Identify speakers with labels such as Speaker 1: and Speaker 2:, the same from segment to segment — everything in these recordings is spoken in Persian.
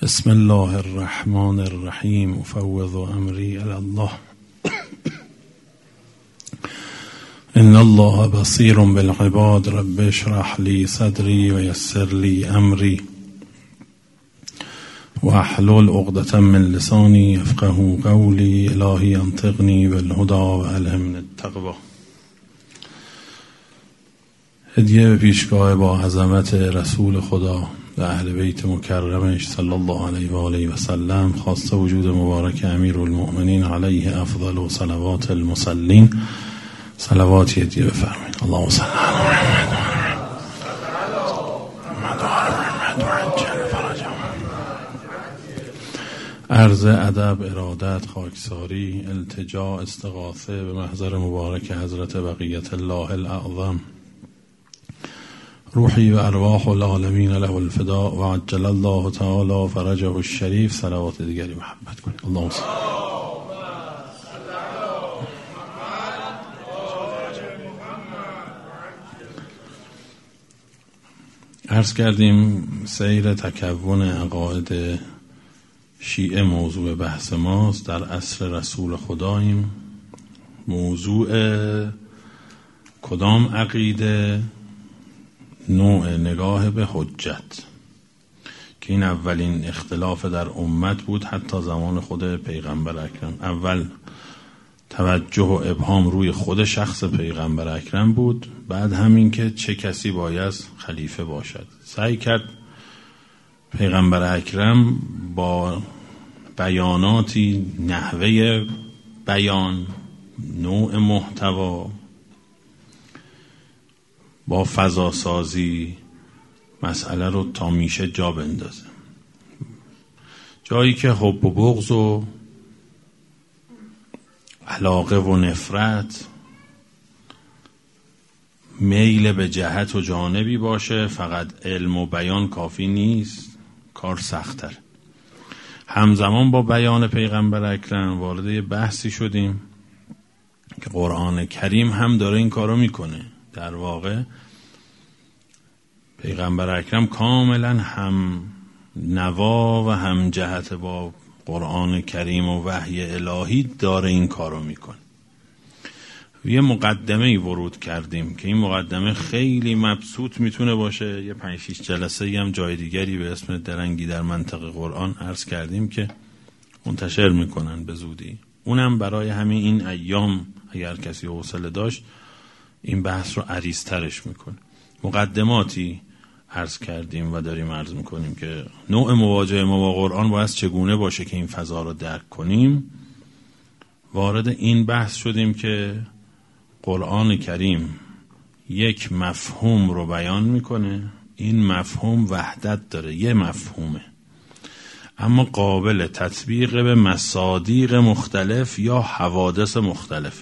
Speaker 1: بسم الله الرحمن الرحیم افوض امری الی الله ان الله بصیر بالعباد رب اشرح لی صدری و یسر لی امری واحلل عقدة من لسانی یفقهوا قولی الهی انطقنی بالهدی و الهمنی التقوی. هدیه به پیشگاه با عظمت رسول خدا و اهل بیت مکرمش صلی الله علیه و آله و سلم، خواسته وجود مبارک امیرالمؤمنین علیه افضل و صلوات المصلین، صلواتی هدیه بفرمایید. اللهم صل علی محمد. عرض ادب، ارادت، خاکساری، التجا، استغاثه به محضر مبارک حضرت بقیت الله الاعظم، روحی و ارواح العالمین له الفداء و عجل الله تعالی فرجه الشریف. صلوات دیگری محبت کنید. اللهم صل. عرض کردیم سیر تکون عقاید شیعه موضوع بحث ماست. در عصر رسول خداییم. موضوع کدام عقیده؟ نوع نگاه به حجت، که این اولین اختلاف در امت بود حتی زمان خود پیغمبر اکرم. اول توجه و ابهام روی خود شخص پیغمبر اکرم بود، بعد همین که چه کسی باید خلیفه باشد. سعی کرد پیغمبر اکرم با بیاناتی، نحوه بیان، نوع محتوا، با فضا سازی مسئله رو تا میشه جا بندازه. جایی که حب و بغض و علاقه و نفرت، میل به جهت و جانبی باشه، فقط علم و بیان کافی نیست، کار سخت‌تر. همزمان با بیان پیغمبر اکرم وارد یه بحثی شدیم که قرآن کریم هم داره این کارو میکنه. در واقع پیغمبر اکرم کاملا هم نوا و هم جهت با قرآن کریم و وحی الهی داره این کارو میکنه. یه مقدمه‌ای ورود کردیم که این مقدمه خیلی مبسوط میتونه باشه. یه 5-6 جلسه‌ای هم جای دیگری به اسم درنگی در منطق قرآن عرض کردیم که منتشر میکنن به زودی. اونم برای همین این ایام اگر کسی حوصله داشت این بحث رو عریض‌ترش میکنه. مقدماتی عرض کردیم و داریم عرض میکنیم که نوع مواجهه ما با قرآن باید چگونه باشه که این فضا رو درک کنیم. وارد این بحث شدیم که قرآن کریم یک مفهوم رو بیان میکنه. این مفهوم وحدت داره، یه مفهومه، اما قابل تطبیق به مصادیق مختلف یا حوادث مختلف.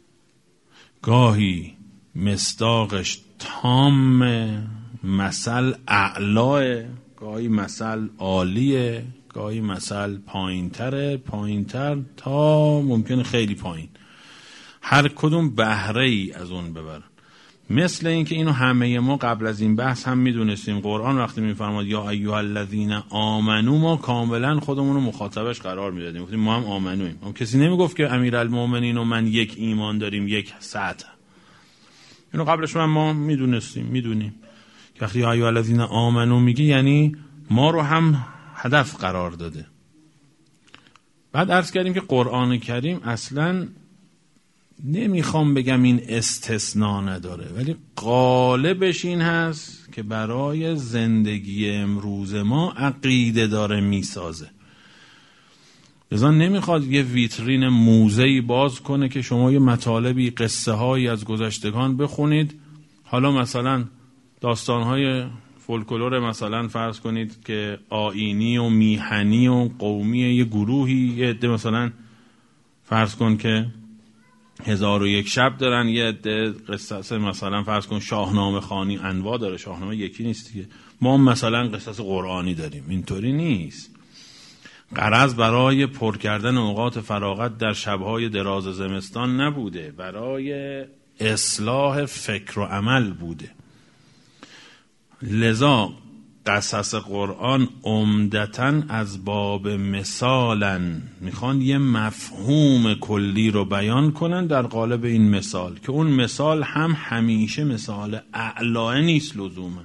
Speaker 1: گاهی مصداقش تام، مثل اعلاه، گاهی مثل عالیه، گاهی مثل پایینتر تا ممکنه خیلی پایین. هر کدوم بهره ای از اون ببرن. مثل این که اینو همه ما قبل از این بحث هم میدونستیم. قرآن وقتی میفرماد یا ایها الذین آمنو، ما کاملا خودمون رو مخاطبش قرار میدادیم، گفتیم ما هم آمنویم. اما کسی نمیگفت که امیرالمؤمنین و من یک ایمان داریم، یک سطح. اینو قبلش ما میدونیم که وقتی یا ایها الذین آمنو میگه یعنی ما رو هم هدف قرار داده. بعد عرض کردیم که قرآن کریم اصلاً نمیخوام بگم این استثناء نداره، ولی غالبش این هست که برای زندگی امروز ما عقیده داره میسازه. لذا نمیخواد یه ویترین موزه‌ای باز کنه که شما یه مطالبی، قصه هایی از گذشتگان بخونید. حالا مثلا داستانهای فولکلور مثلا فرض کنید که آیینی و میهنی و قومی یه گروهی، یه عده مثلا فرض کن که 1001 شب دارن، یه عده قصص مثلا فرض کن شاهنامه خوانی انواع داره. شاهنامه یکی نیست دیگه. ما مثلا قصص قرآنی داریم. اینطوری نیست. غرض برای پر کردن اوقات فراغت در شبهای دراز زمستان نبوده، برای اصلاح فکر و عمل بوده. لذا قصص قرآن عمدتاً از باب مثالن، میخوان یه مفهوم کلی رو بیان کنن در قالب این مثال که اون مثال هم همیشه مثال اعلاه نیست لزوما.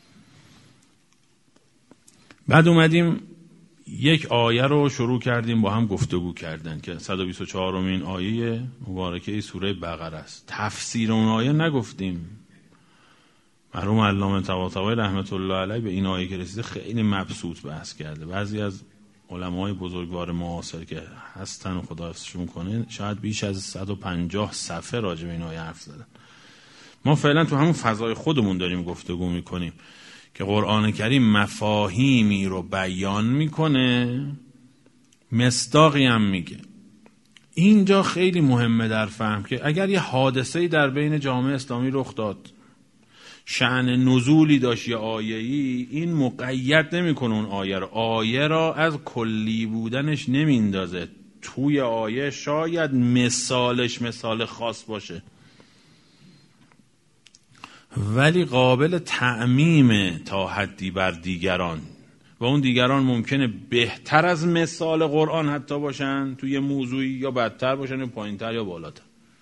Speaker 1: بعد اومدیم یک آیه رو شروع کردیم با هم گفتگو کردن که 124مین آیه مبارکه سوره بقره است. تفسیر اون آیه نگفتیم. مرحوم علامه طباطبایی رحمت الله علیه به این آیه که رسیده خیلی مبسوط بحث کرده. بعضی از علمای بزرگوار معاصر که هستن و خدا حفظشون کنه شاید بیش از 150 صفحه راجع به این آیه حرف زدن. ما فعلا تو همون فضای خودمون داریم گفتگو میکنیم که قرآن کریم مفاهیمی رو بیان میکنه، مصداقی هم میگه. اینجا خیلی مهمه در فهم که اگر یه حادثه‌ای در بین جامعه اسلامی رخ داد، شأن نزولی داشت یا آیه‌ای، این مقید نمیکنه اون آیه را از کلی بودنش نمیندازه. توی آیه شاید مثالش مثال خاص باشه ولی قابل تعمیم تا حدی بر دیگران و اون دیگران ممکنه بهتر از مثال قرآن حتی باشن توی موضوعی یا بدتر باشن یا پایینتر یا بالاتر.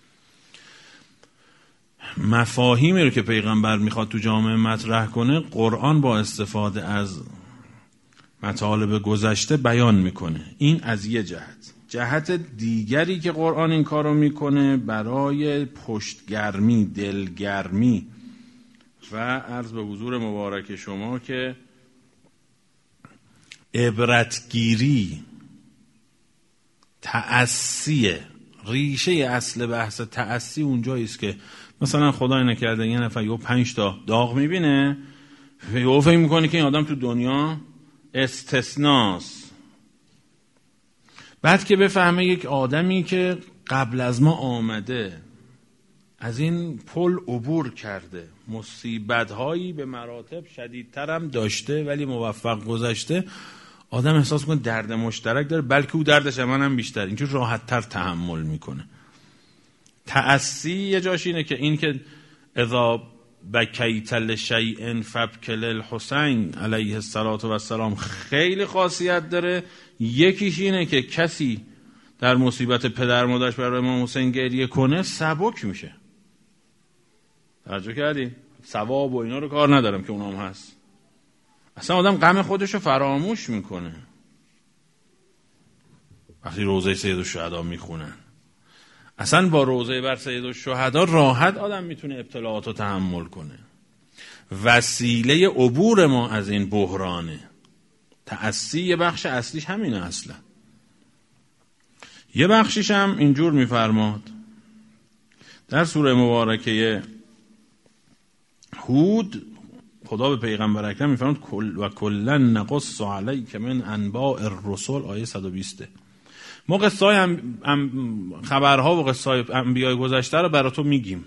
Speaker 1: مفاهیمی رو که پیغمبر میخواد تو جامعه مطرح کنه قرآن با استفاده از مطالب گذشته بیان میکنه. این از یه جهت دیگری که قرآن این کارو میکنه برای پشتگرمی، دلگرمی و عرض به حضور مبارک شما که عبرتگیری، تأسیه. ریشه اصل بحث تأسی اونجاییست که مثلا خدای نکرده یه نفر یه 5 تا داغ میبینه یه فکر میکنه که این آدم تو دنیا استثناست. بعد که بفهمه یک آدمی که قبل از ما آمده از این پل عبور کرده، مصیبت‌هایی به مراتب شدیدتر هم داشته ولی موفق گذشته، آدم احساس میکنه درد مشترک داره، بلکه او دردش هم بیشتر، اینجور راحت‌تر تحمل میکنه. تأسی یه جاش اینه که این که اذا بکیت لشیء فابکی للحسین علیه السلام خیلی خاصیت داره. یکیش اینه که کسی در مصیبت پدر مادرش برای امام حسین گریه کنه سبک میشه. توجه کردی؟ ثواب و اینا رو کار ندارم که اونام هست. اصلا آدم غم خودش رو فراموش میکنه وقتی روضه سید الشهدا میخونن. اصلا با روضه بر سید الشهدا راحت آدم میتونه ابتلاعات رو تحمل کنه. وسیله عبور ما از این بحرانه. تأسی یه بخش اصلیش همینه. اصلا یه بخشیش هم اینجور میفرماد در سوره مبارکه هود. خدا به پیغمبر اکرم میفرماد و کلا نقص علیک من انباء الرسل، آیه 120. ما قصه‌های خبرها و قصه‌های انبیای گذشته رو برای تو میگیم.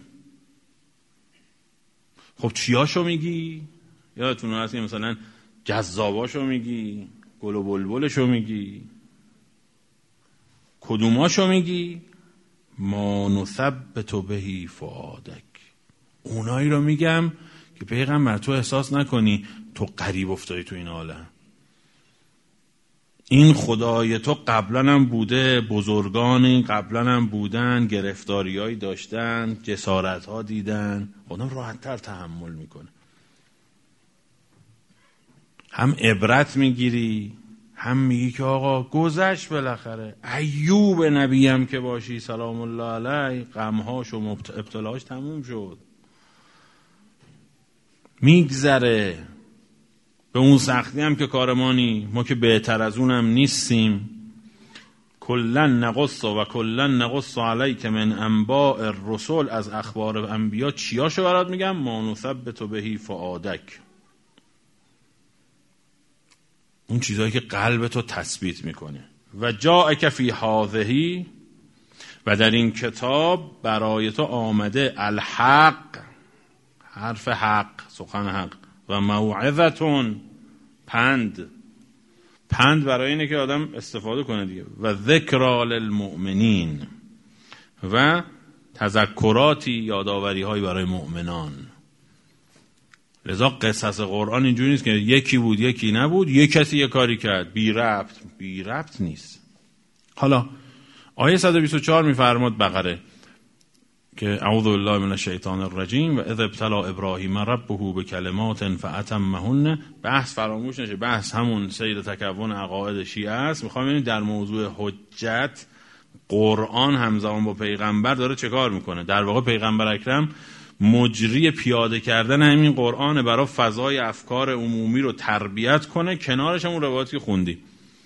Speaker 1: خب چیاشو میگی؟ یادتون هست که مثلا جذاباشو میگی، گل و بلبلشو میگی، کدوماشو میگی؟ ما نثبت بهی فؤادک. اونایی رو میگم که پیغمبر تو احساس نکنی تو غریب افتادی تو این عالم. این خدای تو قبلا هم بوده، بزرگانی قبلا هم بودن، گرفتاریایی داشتن، جسارت‌ها دیدن. آدم راحت‌تر تحمل میکنه. هم عبرت میگیری هم میگی که آقا گذشت بالاخره. ایوب نبیم که باشی سلام الله علیه، غمهاش و ابتلاهاش تموم شد، میگذره. به اون سختی هم که کارمانی، ما که بهتر از اونم نیستیم. کلا نقص و کلا نقص علیک من انباء الرسل، از اخبار انبیا چیاشو برات میگم؟ ما نثبت بهی فؤادک، اون چیزایی که قلبتو تثبیت میکنه. و جاءک فی هذه، و در این کتاب برای تو آمده الحق، حرف حق، سخن حق، و موعظتون، پند برای اینه که آدم استفاده کنه دیگه، و ذکری للمؤمنین، و تذکراتی، یاداوری هایی برای مؤمنان. لذا قصص قرآن اینجوری نیست که یکی بود یکی نبود، یک کسی یک کاری کرد، بی ربط نیست. حالا آیه 124 میفرماد بقره که اعوذ بالله من الشیطان الرجیم و اذ ابتلی ابراهیم ربه بکلمات فاتمهن. بحث فراموش نشه، بحث همون سیر تکون عقاید شیعه است. میخوام ببینید در موضوع حجت قرآن همزمان با پیغمبر داره چه کار میکنه. در واقع پیغمبر اکرم مجری پیاده کردن همین قرآن برای فضای افکار عمومی رو تربیت کنه. کنارش همون روایتی خوندی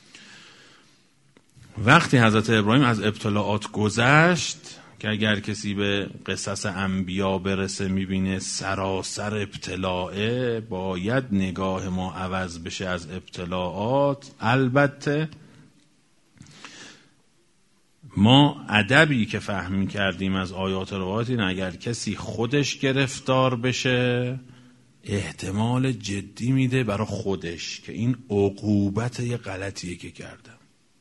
Speaker 1: وقتی حضرت ابراهیم از ابتلاعات گذشت که اگر کسی به قصص انبیا برسه میبینه سراسر ابتلاعه، باید نگاه ما عوض بشه از ابتلاعات. البته ما ادبی که فهم کردیم از آیات روایات این اگر کسی خودش گرفتار بشه احتمال جدی میده برای خودش که این عقوبت یه غلطیه که کردم،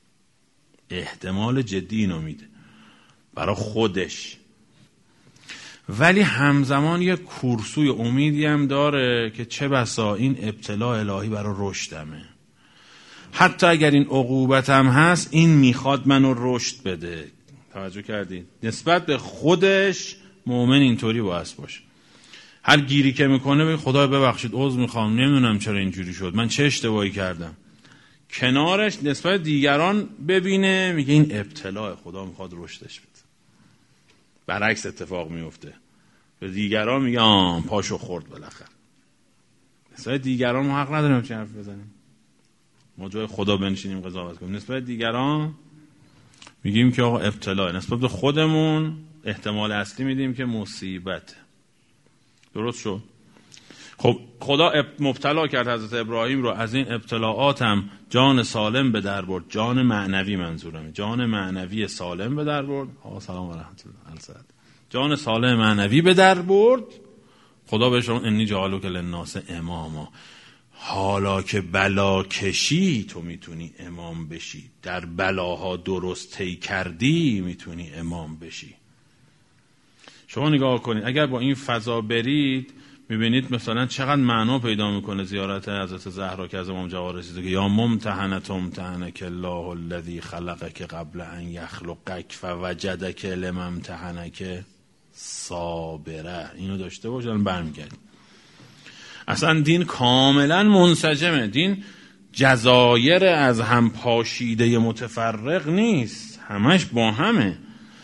Speaker 1: احتمال جدی اینو میده برای خودش. ولی همزمان یه کورسوی امیدی هم داره که چه بسا این ابتلا الهی برای رشدمه، حتی اگر این عقوبت هم هست این میخواد منو رشد بده. توجه کردید؟ نسبت به خودش مؤمن اینطوری باید باشه. هر گیری که میکنه بگه خدای ببخشید عذر میخوام، نمیدونم چرا اینجوری شد، من چه اشتباهی کردم. کنارش نسبت دیگران ببینه میگه این ابتلاء خدا میخواد رشدش بده. برعکس اتفاق میفته، به دیگران میگه پاشو خورد بالاخره. نسبت دیگران ما حق نداریم چه حرف بزنیم، ما جای خدا بنشینیم قضاوت کنیم. نسبت دیگران میگیم که آقا ابتلاء، نسبت به خودمون احتمال اصلی میدیم که مصیبت. درست شد؟ خب خدا مبتلا کرد حضرت ابراهیم رو، از این ابتلاعات هم جان سالم به در برد. جان معنوی منظورمه، جان معنوی سالم به در برد. سلام و رحمت الله. جان سالم معنوی به در برد. خدا بهش فرمود انی جعلک للناس اماما. حالا که بلا کشی تو میتونی امام بشی، در بلاها درست طی کردی میتونی امام بشی. شما نگاه کنید اگر با این فضا برید میبینید مثلا چقدر معنا پیدا میکنه زیارت حضرت زهرا که از امام جواد رسیده که یا ممتحنه امتحنک الله الذی خلقک قبل ان یخلقک فوجدک لم امتحنک صابره. اینو داشته باشن برمیگردیم. اصلا دین کاملا منسجمه، دین جزایر از هم پاشیده متفرق نیست، همش با همه.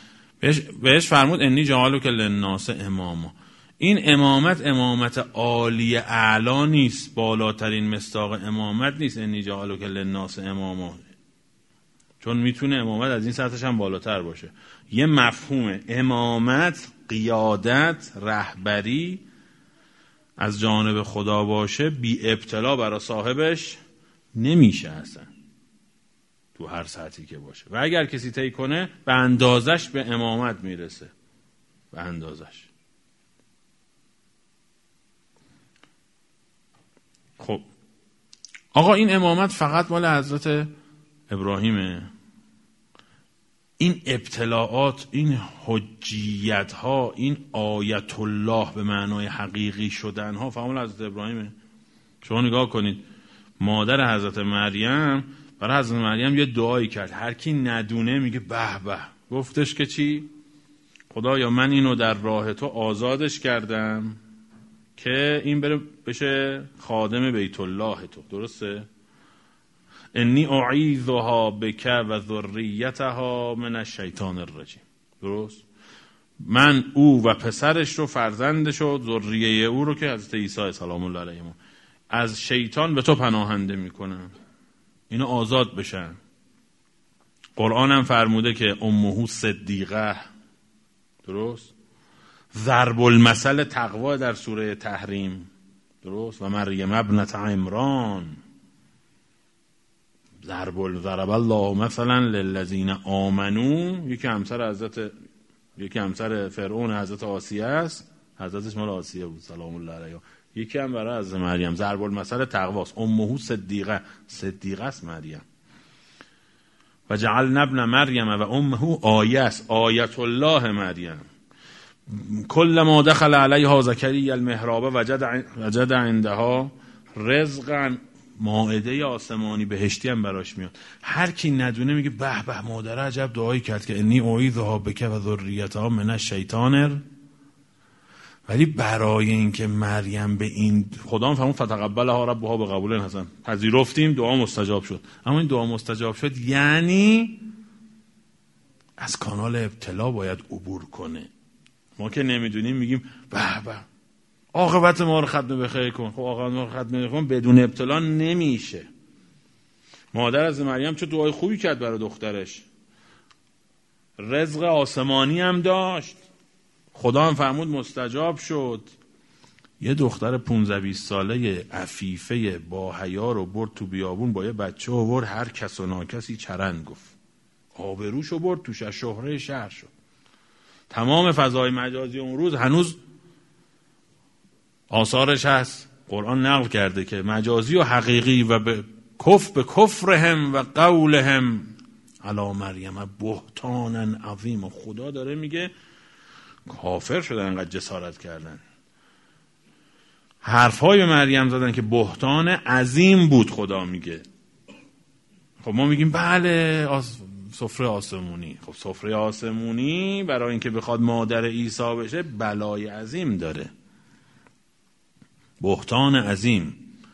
Speaker 1: بهش فرمود انی جعلک للناس اماما. این امامت عالی اعلا نیست، بالاترین مصداق امامت نیست. انی جعلک للناس اماما، چون میتونه امامت از این سطحش هم بالاتر باشه. یه مفهوم امامت، قیادت، رهبری از جانب خدا باشه، بی ابتلا برای صاحبش نمیشه اصلا، تو هر سطحی که باشه. و اگر کسی طی کنه به اندازش به امامت میرسه، به اندازش. خب آقا این امامت فقط مال حضرت ابراهیمه؟ این ابتلاعات، این حجیت ها، این آیت الله به معنای حقیقی شدن ها فقط مال حضرت ابراهیمه؟ شما نگاه کنید مادر حضرت مریم برای حضرت مریم یه دعایی کرد، هر کی ندونه میگه به به. گفتش که چی؟ خدایا من اینو در راه تو آزادش کردم که این بره بشه خادم بیت الله تو. درسته؟ انی اعیذها بک و ذریتها من الشیطان الرجیم. درست؟ من او و پسرش رو، فرزندش و ذریه او رو که حضرت عیسی سلام الله علیه از شیطان به تو پناهنده میکنم، اینو آزاد بشن. قرآن هم فرموده که امه صدیقه. درست؟ ضرب المثل تقوا در سوره تحریم. درست؟ و مریم ابنت عمران. ضرب الله مثلا للذین آمنو. یکی همسر فرعون حضرت آسیه است، حضرتش مال آسیه بود سلام الله علیها. یکی هم برای حضرت مریم. ضرب المثل تقواست. امه صدیقه، صدیقه است مریم. و جعلنا ابن مریم و امه آیه است، آیت الله مریم. کل ما دخل علیها زکریا المحراب وجد عندها رزقا، مائده آسمانی بهشتی هم براش میاد. هر کی ندونه میگه به به مادر عجب دعایی کرد که انی اعیذها بک و ذریتها من الشیطان. ولی برای اینکه مریم به این خدا فرمود فتقبلها ربها بقبول حسن، پذیرفتیم دعا مستجاب شد. اما این دعا مستجاب شد یعنی از کانال ابتلا باید عبور کنه. ما که نمیدونیم میگیم به به عاقبت ما رو ختم بخیر کن. خب عاقبت ما رو ختم بخیر کن بدون ابتلا نمیشه. مادر از مریم چه دعای خوبی کرد برای دخترش، رزق آسمانی هم داشت، خدا هم فرمود مستجاب شد. یه دختر 15-20 ساله عفیفه با حیا رو برد تو بیابون با یه بچه آورد، هر کس و ناکسی چرند گفت، آبروشو برد توش، از شهره شهر شد. تمام فضای مجازی اون روز هنوز آثارش هست، قرآن نقل کرده که مجازی و حقیقی و به کفرهم و قولهم علی مریم بهتانا عظیم. خدا داره میگه کافر شدن انقدر جسارت کردن، حرفای مریم زدن که بهتان عظیم بود. خدا میگه خب ما میگیم بله سفره آسمونی. خب سفره آسمونی برای اینکه بخواد مادر عیسی بشه بلای عظیم داره، بهتان عظیم.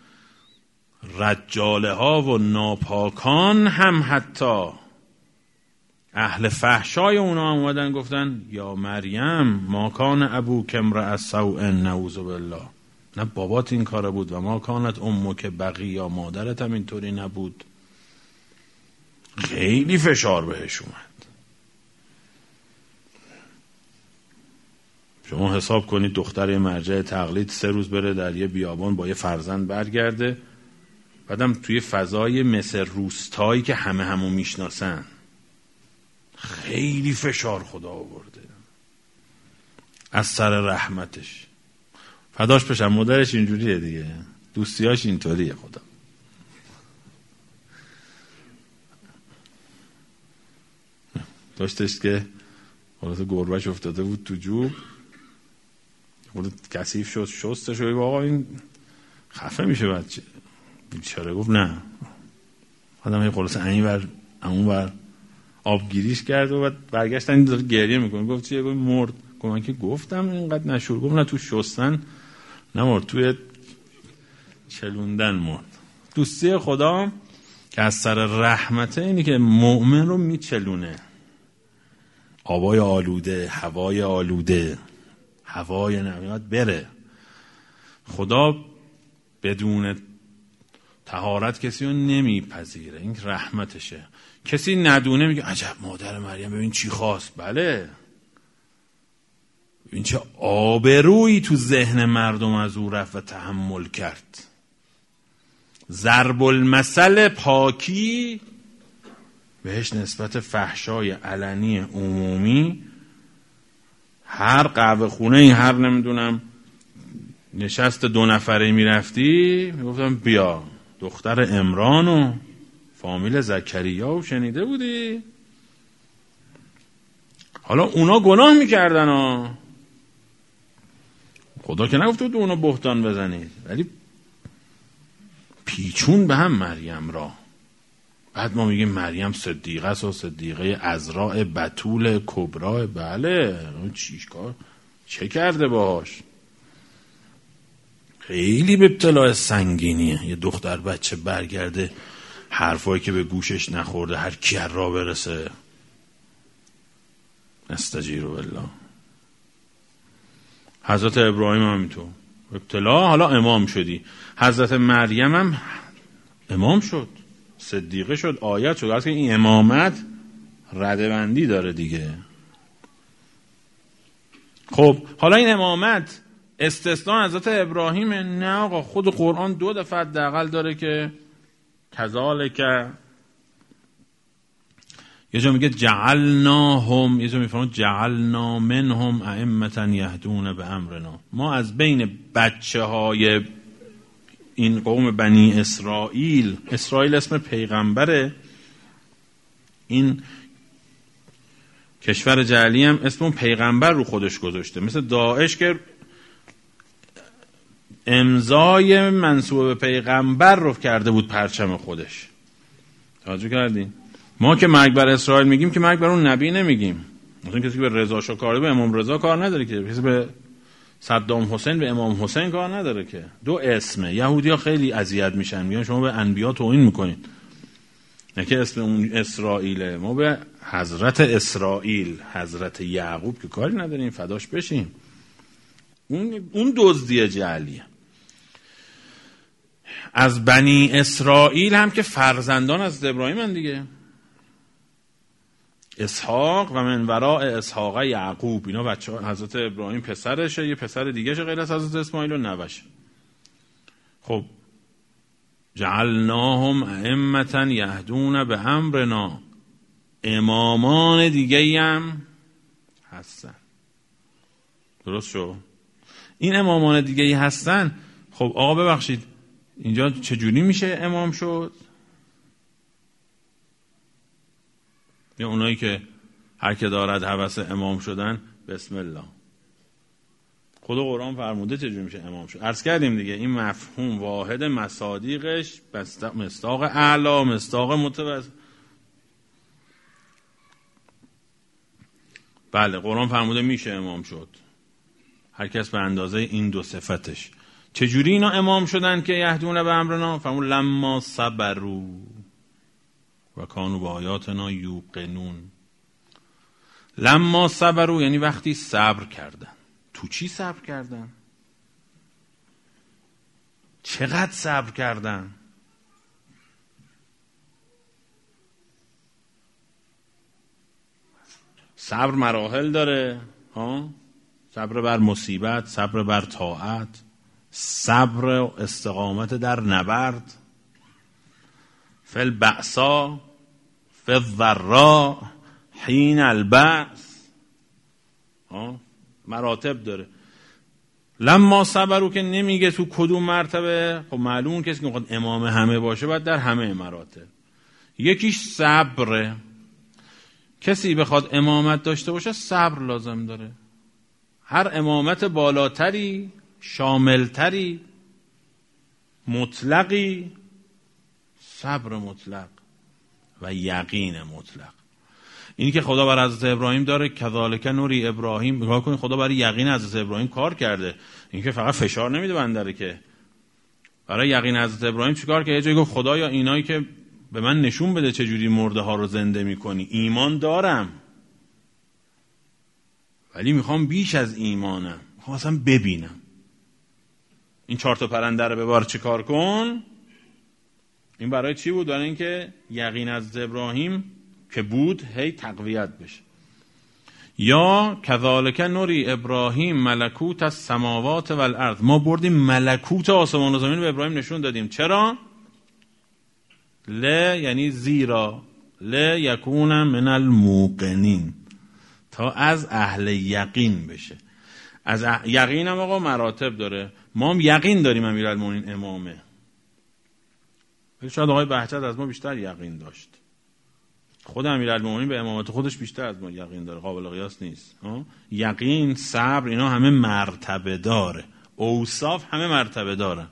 Speaker 1: رجاله ها و ناپاکان هم حتی اهل فحشای اونا هم اومدن گفتن یا مریم ما کان ابوک امرأ سوء نعوذ بالله، نه بابات این کاره بود و ما کانت امک بغی، یا مادرت هم اینطوری نبود. خیلی فشار بهش اومد. شما حساب کنید دختر یه مرجع تقلید 3 روز بره در یه بیابان با یه فرزند برگرده، بعدم توی فضای مثل روستایی که همه همو میشناسن. خیلی فشار خدا آورده از سر رحمتش. فداش بشم مادرش اینجوریه دیگه، دوستیاش اینطوریه. خدا داشتش که خلاص گربهش افتاده بود تو جوب، خود کثیف شد، شستش و آقا این خفه میشه بچه بیچاره. گفت نه. آدم هی خلاص این ور اون ور آبگیریش کرد و بعد برگشتن این داره گریه میکنه. گفت چیه؟ گفت مرد. گفت من که گفتم اینقدر نشور. گفت نه تو شستن نمرد، توی چلوندن مرد. دوستی خدا که از سر رحمته اینی که مؤمن رو میچلونه. آبای آلوده، هوای آلوده، هوای نمیاد بره. خدا بدون طهارت کسی رو نمیپذیره، این رحمتشه. کسی ندونه میگه عجب مادر مریم ببین چی خواست. بله ببین چه آبرویی تو ذهن مردم از او رفت و تحمل کرد. ضرب المثل پاکی بهش نسبت فحشای علنی عمومی. هر قهوه خونه، هر نمیدونم نشست 2 نفره میرفتی میگفتم بیا دختر عمران و فامیل زکریا و شنیده بودی؟ حالا اونا گناه میکردن ها، خدا که نگفته بود اونا بهتان بزنید، ولی پیچون به هم مریم را. بعد ما میگیم مریم صدیقه است و صدیقه عذراء بتول کبرا. بله چیکار چه کرده باهاش؟ خیلی به ابتلاء سنگینیه. یه دختر بچه برگرده حرفایی که به گوشش نخورده هر کی را برسه استجیر بالله. حضرت ابراهیم هم اینطور ابتلا، حالا امام شدی. حضرت مریم هم امام شد، صدیقه شد، آیت شد. از که این امامت ردبندی داره دیگه. خب حالا این امامت استثناء حضرت ابراهیم؟ نه آقا، خود قرآن 2 دفعه حداقل داره که کذالک. یه جا میگه جعلناهم، یه جا میفرماد جعلنا منهم ائمة یهدون بامرنا. ما از بین بچه های این قوم بنی اسرائیل، اسرائیل اسم پیغمبره، این کشور جعلی هم اسم اون پیغمبر رو خودش گذاشته، مثل داعش که امضای منسوب به پیغمبر رو کرده بود پرچم خودش. توجه کردین؟ ما که مرگ بر اسرائیل میگیم که مرگ بر اون نبی نمیگیم. مثلا کسی که به رضا شاه کار به امام رضا کار نداره، که کسی به صدام حسین به امام حسین کار نداره. که دو اسمه. یهودی‌ها خیلی اذیت میشن، میگن شما به انبیا توهین میکنید، نه که اسم اون اسرائیله. ما به حضرت اسرائیل، حضرت یعقوب که کاری نداریم، فداش بشیم. اون دزدی جعلیه. از بنی اسرائیل هم که فرزندان از ابراهیم هن دیگه، اسحاق و من وراء اسحاق یعقوب. اینا بچه حضرت ابراهیم پسرشه، یه پسر دیگه شه غیر از حضرت اسماعیل و نوش. خب جعلناهم ائمة یهدون به امرنا، امامان دیگه هم هستن. درست شو؟ این امامان دیگه ای هستن. خب آقا ببخشید اینجا چجوری میشه امام شد؟ یا اونایی که هر که دارد هوس امام شدن، بسم الله. خود قرآن فرموده چجوری میشه امام شد. عرض کردیم دیگه این مفهوم واحد مصادیقش مصداق اعلی، مصداق متوسط. بله قرآن فرموده میشه امام شد، هر کس به اندازه این دو صفتش. چجوری اینا امام شدن که یهدون به امرنا؟ فرمود لما صبروا و کانوا به آیاتنا یوقنون. لما صبروا یعنی وقتی صبر کردن. تو چی صبر کردن؟ چقدر صبر کردن؟ صبر مراحل داره ها؟ صبر بر مصیبت، صبر بر طاعت، صبر استقامت در نبرد، فی البأسا فی الضراء حین البأس. مراتب داره. لما صبرو که نمیگه تو کدوم مرتبه. خب معلوم کسی که میخواد امام همه باشه باید در همه مراتب. یکیش صبره. کسی بخواد امامت داشته باشه صبر لازم داره. هر امامت بالاتری، شاملتری، مطلقی، صبر مطلق و یقین مطلق. اینی که خدا بر حضرت ابراهیم داره، کذالک نوری ابراهیم. نگاه کنید خدا برای یقین حضرت ابراهیم کار کرده. این که فقط فشار نمیده بنده، که برای یقین حضرت ابراهیم چیکار کرد؟ یه جایی گفت خدایا اینایی که به من نشون بده چجوری مرده ها رو زنده میکنی. ایمان دارم ولی میخوام بیش از ایمانم، میخوام اصلا ببینم. این 4 تا پرنده رو ببار چیکار کن. این برای چی بود؟ برای اینکه یقین از ابراهیم که بود هی تقویت بشه. یا کذالک نوری ابراهیم ملکوت السماوات والارض. ما بردیم ملکوت آسمان و زمین به ابراهیم نشون دادیم. چرا؟ یعنی زیرا یکون من الموقنین، تا از اهل یقین بشه. از یقین هم آقا مراتب داره. ما هم یقین داریم امیرالمومنین امامه، ولی شاید آقای بهجت از ما بیشتر یقین داشت. خود امیرالمومنین به امامت خودش بیشتر از ما یقین داره، قابل قیاس نیست. یقین، صبر، اینا همه مرتبه داره. اوصاف همه مرتبه دارن.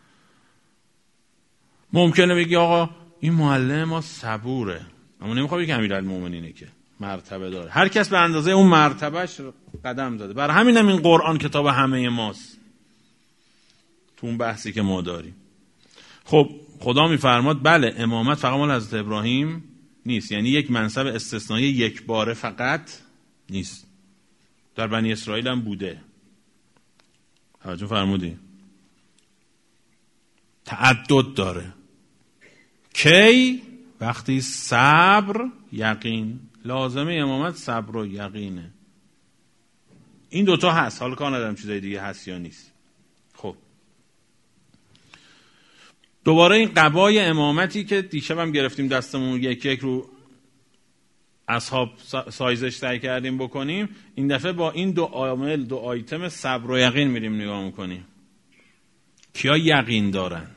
Speaker 1: ممکنه بگی آقا این معلم ما صبوره، اما نمیخواد بگی امیرالمومنینه که مرتبه داره. هر کس به اندازه اون مرتبهش قدم زده. برای همینم این قرآن کتاب همه ماست تو اون بحثی که ما داریم. خب خدا میفرماد بله امامت فقط مال حضرت ابراهیم نیست، یعنی یک منصب استثنایی یک باره فقط نیست، در بنی اسرائیل هم بوده. توجه فرمودی؟ تعدد داره. کی؟ وقتی صبر، یقین. لازمه امامت صبر و یقینه. این دوتا هست. حالا کار ندارم چیزای دیگه هست یا نیست. خب دوباره این قبای امامتی که دیشب هم گرفتیم دستمون یک رو اصحاب سایزش سعی کردیم بکنیم، این دفعه با این دو عامل، دو آیتم صبر و یقین میریم نگاه میکنیم. کیا یقین دارن؟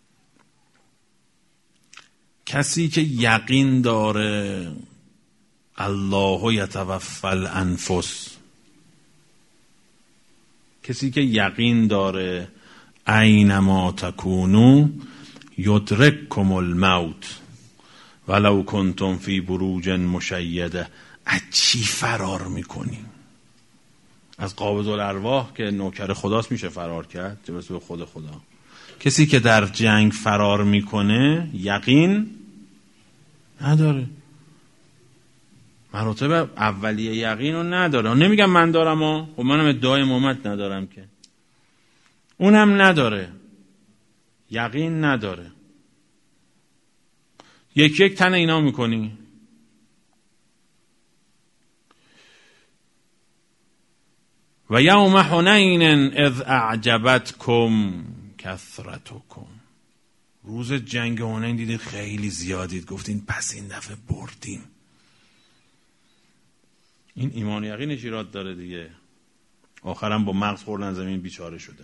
Speaker 1: کسی که یقین داره الله یتوفی الانفس، کسی که یقین داره اینما تکونو یدرککم الموت ولو کنتم فی بروج مشیده. از چی فرار میکنی؟ از قابض الارواح که نوکر خداست میشه فرار کرد؟ چه برسه به خود خدا. کسی که در جنگ فرار میکنه یقین نداره، مراتب اولیه یقین رو نداره. نمیگم من دارم خب منم ادعای امامت ندارم که، اونم نداره، یقین نداره. یک تن اینا میکنی. و یوم حنین اذ اعجبتکم کثرتکم، روز جنگ حنین دیدید خیلی زیادید، گفتین پس این دفعه بردیم. این ایمان یقینش ایراد داره دیگه. آخرم با مغز خوردن زمین بیچاره شده.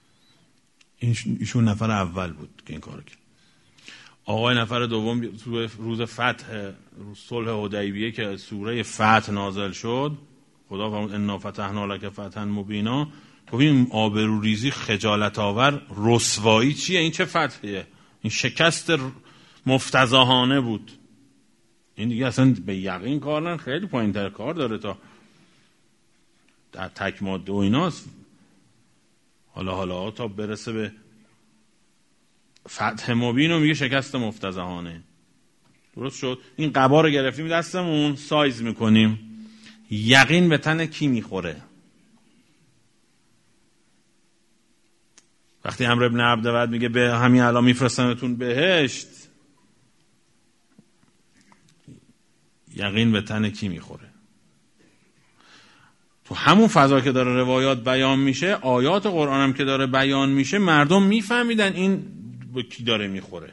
Speaker 1: ایشون نفر اول بود که این کارو کرد. آقای نفر دوم روز فتح، صلح حدیبیه که سوره فتح نازل شد، خدا فرمود انا فتحنا لک فتحا مبینا، گفت این آبروریزی، خجالت آور، رسوایی چیه؟ این چه فتحیه؟ این شکست مفتضحانه بود. این دیگه اصلا به یقین کار نه، خیلی پایین‌تر کار داره تا در تک ماده و ایناست. حالا تا برسه به فتح مبین و میگه شکست مفتضحانه. درست شد؟ این قبا رو گرفتیم دستمون، سایز میکنیم. یقین به تن کی میخوره؟ وقتی عمرو ابن عبدود میگه به همین الان میفرستنتون بهشت، یقین به تن کی میخوره؟ تو همون فضا که داره روایات بیان میشه، آیات قرآن هم که داره بیان میشه، مردم میفهمیدن این به کی داره میخوره.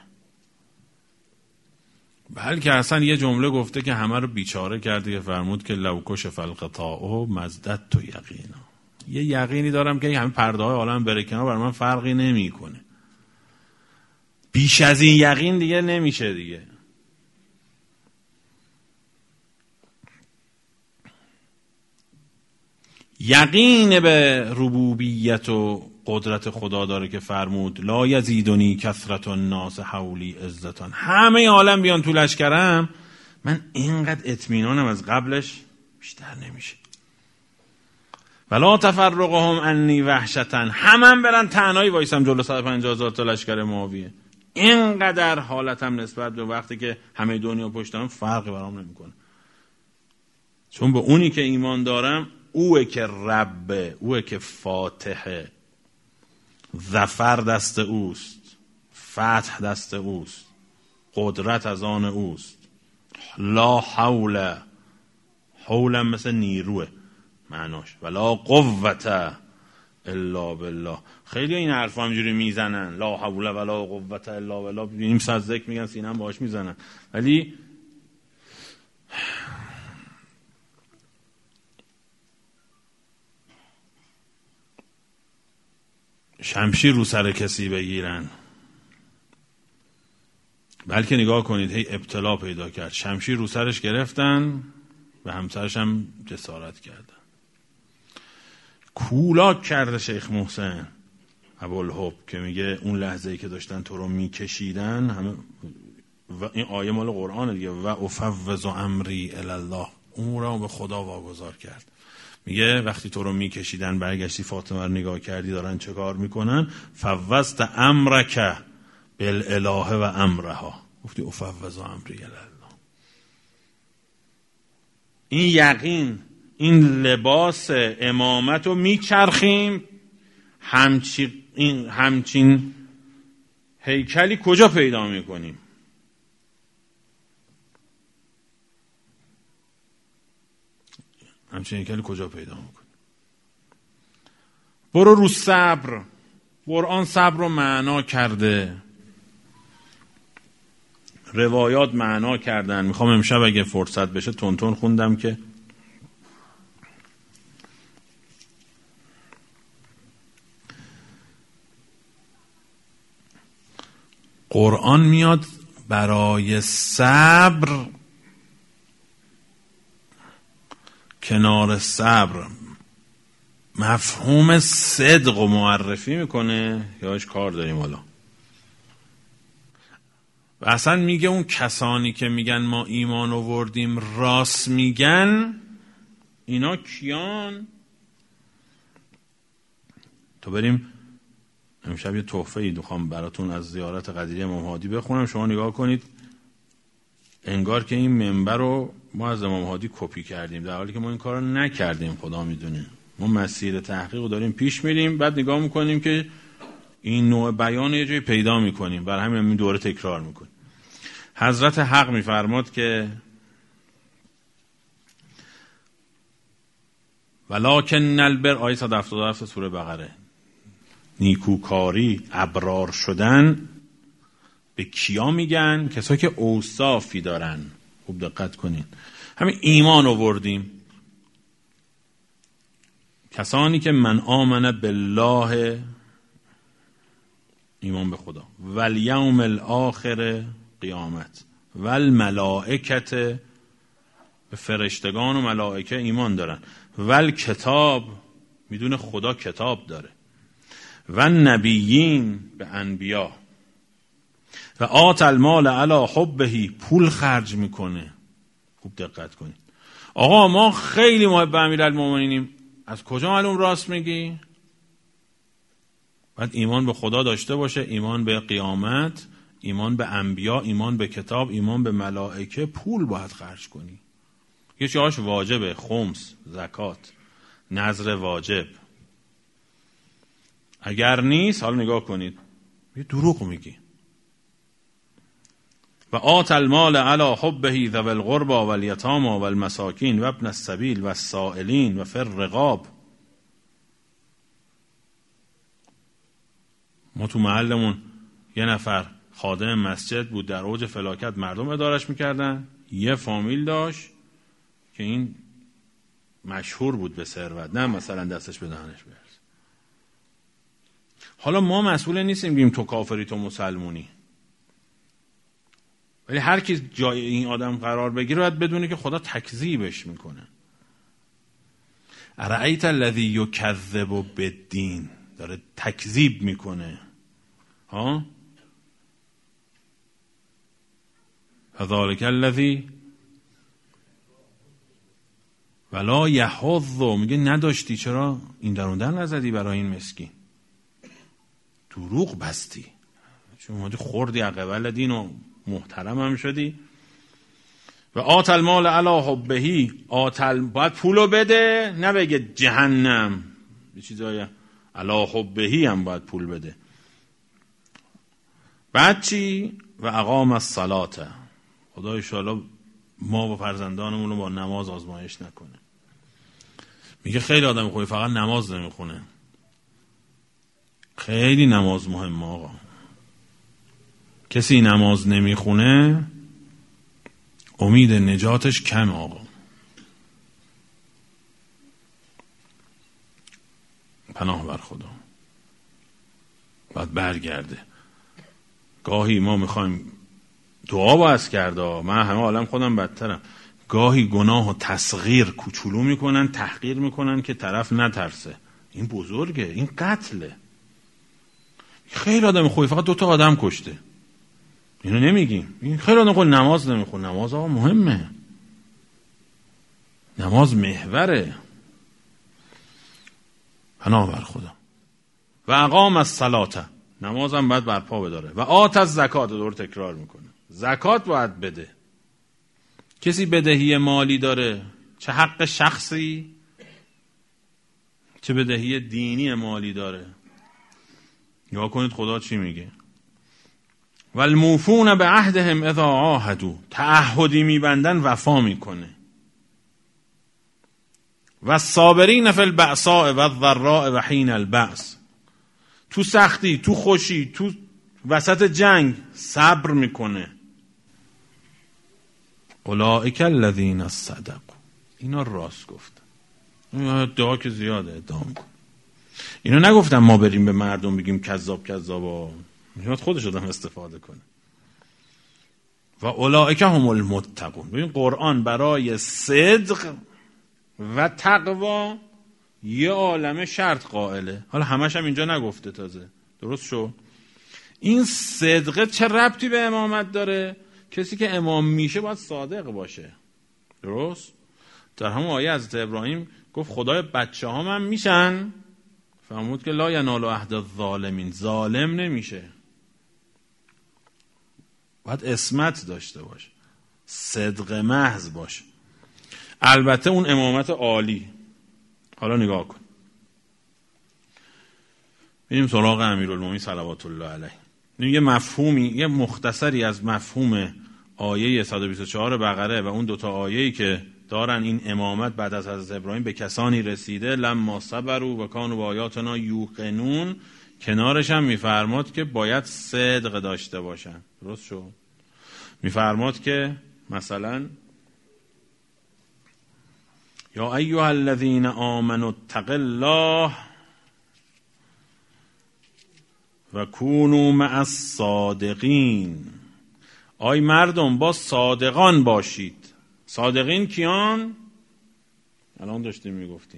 Speaker 1: بلکه اصلا یه جمله گفته که همه رو بیچاره کرده، که فرمود که لو کشف الغطاء مزددت یقینا. یه یقینی دارم که همین پرده های عالم بره کنار، برای من فرقی نمیکنه. بیش از این یقین دیگه نمیشه دیگه. یقین به ربوبیت و قدرت خدا داره که فرمود لا یزیدنی کثرت الناس حولی عزتان. همه عالم بیان تو لشکرم، من اینقدر اطمینانم از قبلش بیشتر نمیشه. ولا تفرقهم انی وحشتن، همه برن تنهایی وایسم جلو 150,000 تا لشکر معاویه. اینقدر حالتم نسبت به وقتی که همه دنیا پشتم فرقی برام نمیکنه، چون به اونی که ایمان دارم اوه که ربه، اوه که فاتحه، ظفر دست اوست، فتح دست اوست، قدرت از آن اوست. لا حول، حولم مثل نیروه معناش، ولا قوت الا بالله. خیلی این حرفا همجوری میزنن، لا حول ولا قوت الا بالله، نیم ساعت ذکر میگن سینم باهاش میزنن، ولی شمشیر رو سر کسی بگیرن. بلکه نگاه کنید هی ابتلا پیدا کرد، شمشیر رو سرش گرفتن و همسرش هم جسارت کردن. کولاک کرده شیخ محسن ابوالحب که میگه اون لحظه‌ای که داشتن تو رو میکشیدن همه، و این آیه مال قرآن دیگه، و افوض امری الی الله، امورم به خدا واگذار کرد. میگه وقتی تو رو میکشیدن برگشتی فاطمه رو نگاه کردی دارن چه کار میکنن، فوضت امرک بالاله و امرها، گفتی افوض امری الی الله. این یقین، این لباس امامت رو میچرخیم، همچین هیکلی کجا پیدا میکنیم؟ همچین هیکلی کجا پیدا میکنیم؟ برو رو صبر. قرآن صبر رو معنا کرده، روایات معنا کردن. میخوام امشب اگه فرصت بشه تون خوندم که قرآن میاد برای صبر کنار صبر مفهوم صدق و معرفی میکنه یاش کار داریم حالا. و اصلا میگه اون کسانی که میگن ما ایمان آوردیم راست میگن، اینا کیان؟ تو بریم امشب یه تحفه‌ای میخوام براتون از زیارت قدیری امام هادی بخونم، شما نگاه کنید انگار که این منبر رو ما از امام هادی کپی کردیم، در حالی که ما این کار رو نکردیم. خدا میدونه ما مسیر تحقیق رو داریم پیش میریم، بعد نگاه میکنیم که این نوع بیان یه جایی پیدا میکنیم، برای همین این دوره تکرار میکنیم. حضرت حق میفرماد که ولکن البر، آیه 177 سوره بقره، نیکوکاری، ابرار شدن به کیا میگن؟ کسایی که اوصافی دارن. خوب دقت کنین، همین ایمان آوردیم، کسانی که من آمن بالله، ایمان به خدا، والیوم الاخر، قیامت، والملائکت، به فرشتگان و ملائکه ایمان دارن، والکتاب، میدونه خدا کتاب داره، و نبیین، به انبیا، و آت المال علی حبه، پول خرج میکنه. خوب دقت کنید. آقا ما خیلی محب امیرالمومنینیم، از کجا معلوم راست میگی؟ باید ایمان به خدا داشته باشه، ایمان به قیامت، ایمان به انبیا، ایمان به کتاب، ایمان به ملائکه، پول باید خرج کنی. یه چیزاش واجبه، خمس، زکات، نذر واجب. اگر نیست، حالا نگاه کنید، یه دروغ میگی. و آت المال علی حبه ذوی القربى والیتامی والمساکین و ابن السبیل والسائلین و فی الرقاب. ما تو محلمون یه نفر خادم مسجد بود، در اوج فلاکت مردم ادارش میکردن، یه فامیل داشت که این مشهور بود به ثروت، نه مثلا دستش به دهنش برس. حالا ما مسئول نیستیم بگیم تو کافری تو مسلمونی، ولی هر کی جای این آدم قرار بگیره باید بدونه که خدا تکذیبش میکنه. ارأیت الذی یکذب بالدین، داره تکذیب میکنه. ها فذلک الذی ولا یحض، میگه نداشتی چرا این دروندن نزدی برای این مسکین؟ دروغ بستی، چون اومدی خوردی عقبال دین و محترم هم شدی. و آت المال علی حبه، باید پولو بده، نه بگه جهنم، یه چیزای علی حبه هم باید پول بده. بعد چی؟ و اقام الصلاة، خدا انشاءالله ما و فرزندانمون رو با نماز آزمایش نکنه. میگه خیلی آدم خوبی فقط نماز نمیخونه. خیلی نماز مهمه آقا. کسی نماز نمیخونه امید نجاتش کم آقا. پناه بر خدا، باید برگرده. گاهی ما میخوایم دعا باز کرده، من همه عالم خودم بدترم، گاهی گناه و تصغیر کوچولو میکنن، تحقیر میکنن که طرف نترسه. این بزرگه، این قتله. خیلی آدم خوبی فقط 2 آدم کشته، اینو نمیگیم. این خیلی آدم خوبی نماز نمیخونه. نماز آقا مهمه، نماز محوره. پناه بر خدا. و اقام الصلاة، نمازم باید برپا بداره. و آت الزکات، دور تکرار میکنه، زکات باید بده. کسی بدهی مالی داره، چه حق شخصی چه بدهی دینی مالی داره، نگاه کنید خدا چی میگه. والموفون به عهدهم اذا عاهدوا، تعهدی میبندن وفا میکنه. و الصابرین فی البأساء والضراء و حین البأس، تو سختی، تو خوشی، تو وسط جنگ صبر میکنه. اولئک الذین صدقوا، اینا راست گفتن. ادعا که زیاده ادعا میکن. اینا نگفتن ما بریم به مردم بگیم کذاب کذابا، میاد خودش آدم استفاده کنه. و اولئک هم المتقون. ببین قرآن برای صدق و تقوا یه عالمه شرط قائله. حالا همش هم اینجا نگفته تازه، درست شو؟ این صدقه چه ربطی به امامت داره؟ کسی که امام میشه باید صادق باشه، درست؟ در همون آیه حضرت ابراهیم گفت خدای بچه ها من میشن، فرمود که لا ینال عهد الظالمین، ظالم نمیشه، باید عصمت داشته باشه، صدق محض باشه. البته اون امامت عالی. حالا نگاه کن، بریم سراغ امیرالمومنین صلوات الله علیه. یه مفهومی، یه مختصری از مفهوم آیه 124 بقره و اون دوتا آیه‌ای که دارن این امامت بعد از حضرت ابراهیم به کسانی رسیده لما صبروا و کانوا بآیاتنا یوقنون، کنارش هم میفرماد که باید صدق داشته باشن، درست شد؟ میفرماد که مثلا یا ایها الذین آمنوا اتقوا الله و کونوا مع الصادقین، آی مردم با صادقان باشید. صادقین کیان؟ الان داشتیم میگفتیم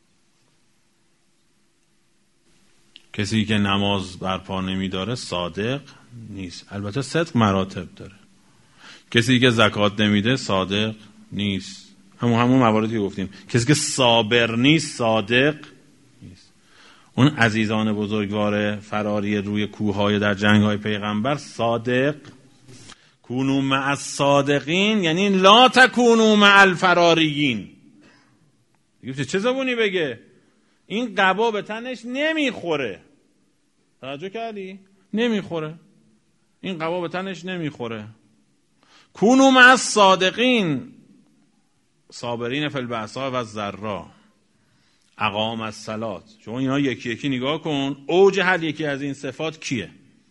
Speaker 1: کسی که نماز برپا نمیداره صادق نیست. البته صدق مراتب داره. کسی که زکات نمیده صادق نیست. همون مواردی گفتیم. کسی که صابر نیست صادق نیست. اون عزیزان بزرگوار فراری روی کوههای در جنگ‌های پیغمبر صادق. کونوا مع الصادقین یعنی لا تکونوا مع الفراریین. چه زبونی بگه؟ این قبا به تنش نمیخوره. توجه کردی؟ نمیخوره. این قبا به تنش نمیخوره. کونوا مع الصادقین، صابرین فی البأساء و الضراء، اقام الصلاة. شما اینا یکی یکی نگاه کن، اوج هر یکی از این صفات کیه؟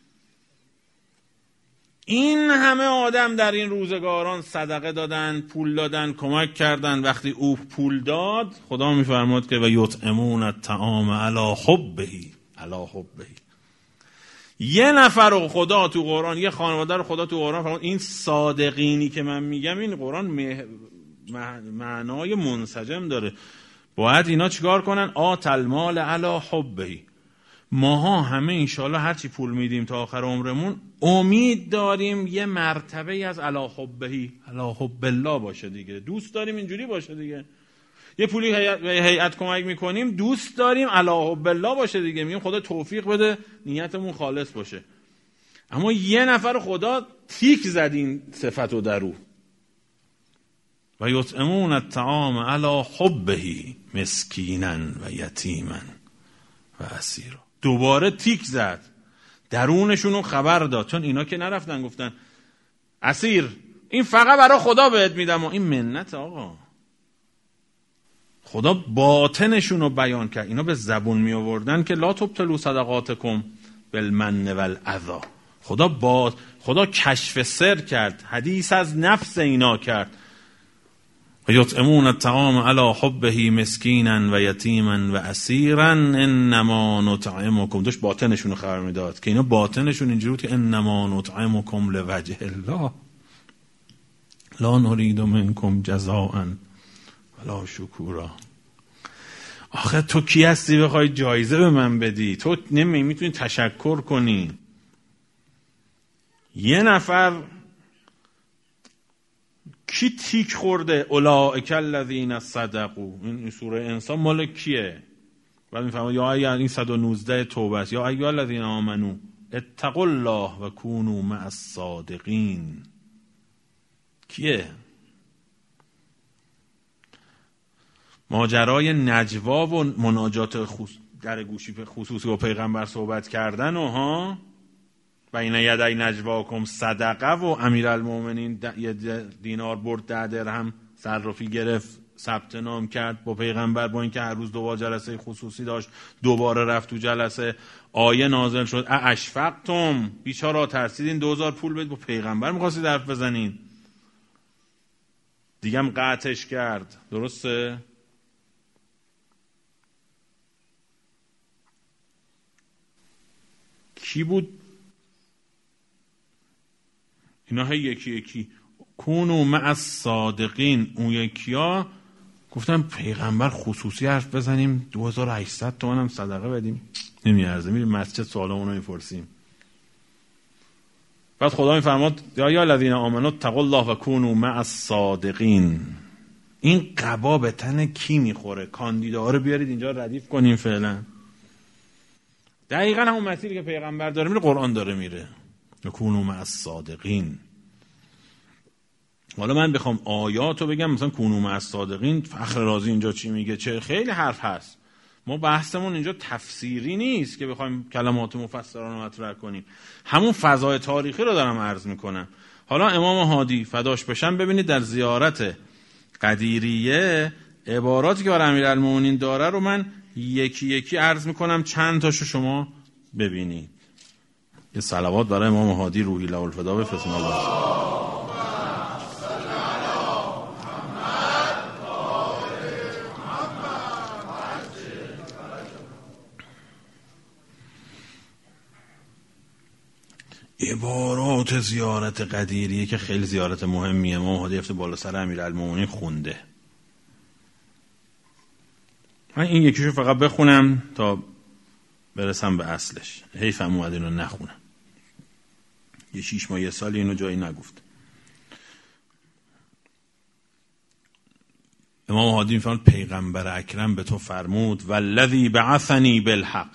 Speaker 1: این همه آدم در این روزگاران صدقه دادن، پول دادن، کمک کردن. وقتی او پول داد، خدا میفرماد که و یطعمون الطعام علی حبه، علی حبه. یه نفر رو خدا تو قرآن، یه خانواده رو خدا تو قرآن فرمود این صادقینی که من میگم، این قرآن معنای منسجم داره. باید اینا چیکار کنن؟ آت المال علی حبه. ماها همه انشالله هرچی پول میدیم تا آخر عمرمون امید داریم یه مرتبه از علی حبه، علی حب الله باشه دیگه. دوست داریم اینجوری باشه دیگه. یه پولی هیئت کمک میکنیم، دوست داریم علی حب الله باشه دیگه. میگیم خدا توفیق بده نیتمون خالص باشه. اما یه نفر خدا تیک زد این صفتو درو. و یطعمون الطعام علی حبه مسکینا و یتیما و اسیرا. دوباره تیک زد، درونشونو خبر داد. چون اینا که نرفتن گفتن اسیر این فقط برای خدا بهت میدم، این منت آقا. خدا باطنشونو بیان کرد. اینا به زبون می آوردن که لا تبطلوا صدقاتکم بالمن والاذی. خدا کشف سر کرد، حدیث از نفس اینا کرد. و یطعمون الطعام علی حبه مسکینا و یتیما و اسیرا انما نطعمکم. داشت باطنشون رو خبر میداد که اینا باطنشون اینجوری بود که انما نطعمکم لوجه الله لا نرید منکم جزاء ولا شکورا. آخه تو کی هستی بخوای جایزه به من بدی؟ تو نمیتونی تشکر کنی. یه نفر کی تیک خورده؟ اولئک الذین صدقوا. این سوره انسان مال کیه؟ بعد میفهمه یا این 119 توبه است. یا ایها الذین آمنو اتقوا الله و کونوا مع الصادقین. کیه؟ ماجرای نجوا و مناجات در گوشی خصوصی با پیغمبر صحبت کردن و ها بین یدی نجواکم صدقه و امیرالمومنین یه دینار برد 10 درهم صرافی گرفت ثبت نام کرد با پیغمبر، با اینکه هر روز 2 جلسه خصوصی داشت، دوباره رفت تو جلسه. آیه نازل شد اشفقتم، بیچارا ترسیدین 2000 پول بدید، با پیغمبر می‌خواستید حرف بزنین. دیگه هم قطعش کرد. درسته؟ کی بود؟ اینا یکی یکی. کونوا مع الصادقین. اون یکی ها گفتم پیغمبر خصوصی حرف بزنیم 2800 تومن هم صدقه بدیم نمیارزه، میریم مسجد سوالمون رو میپرسیم. بعد خدا میفرماد یا الذین آمنوا اتقوا الله و کونوا مع الصادقین. این قبا به تن کی میخوره؟ کاندیداها رو بیارید اینجا ردیف کنیم. فعلا دقیقا همون مسیری که پیغمبر داره میره قرآن داره میره، و کونوا مع الصادقین. حالا من بخوام آیاتو بگم مثلا کونوا مع الصادقین، فخر رازی اینجا چی میگه، چه خیلی حرف هست. ما بحثمون اینجا تفسیری نیست که بخوایم کلمات مفسران رو مطرح کنیم، همون فضای تاریخی رو دارم عرض میکنم. حالا امام هادی فداش بشن ببینید در زیارت قدیریه عباراتی که برای امیرالمومنین داره رو من یکی یکی عرض میکنم، چند تاشو شما ببینید. یه صلوات برای امام هادی روحی له الفدا بفرستین. الله عبارات زیارت قدیریه که خیلی زیارت مهمیه، امام هادی افت بالا سر امیرالمومنین خونده. من این یکیشو فقط بخونم تا برسم به اصلش، حیفم اومد اینو نخونم، یه 6 ماه یه سال اینو جایی نگفت. امام هادی میفرماد پیغمبر اکرم به تو فرمود والذی بعثنی بالحق.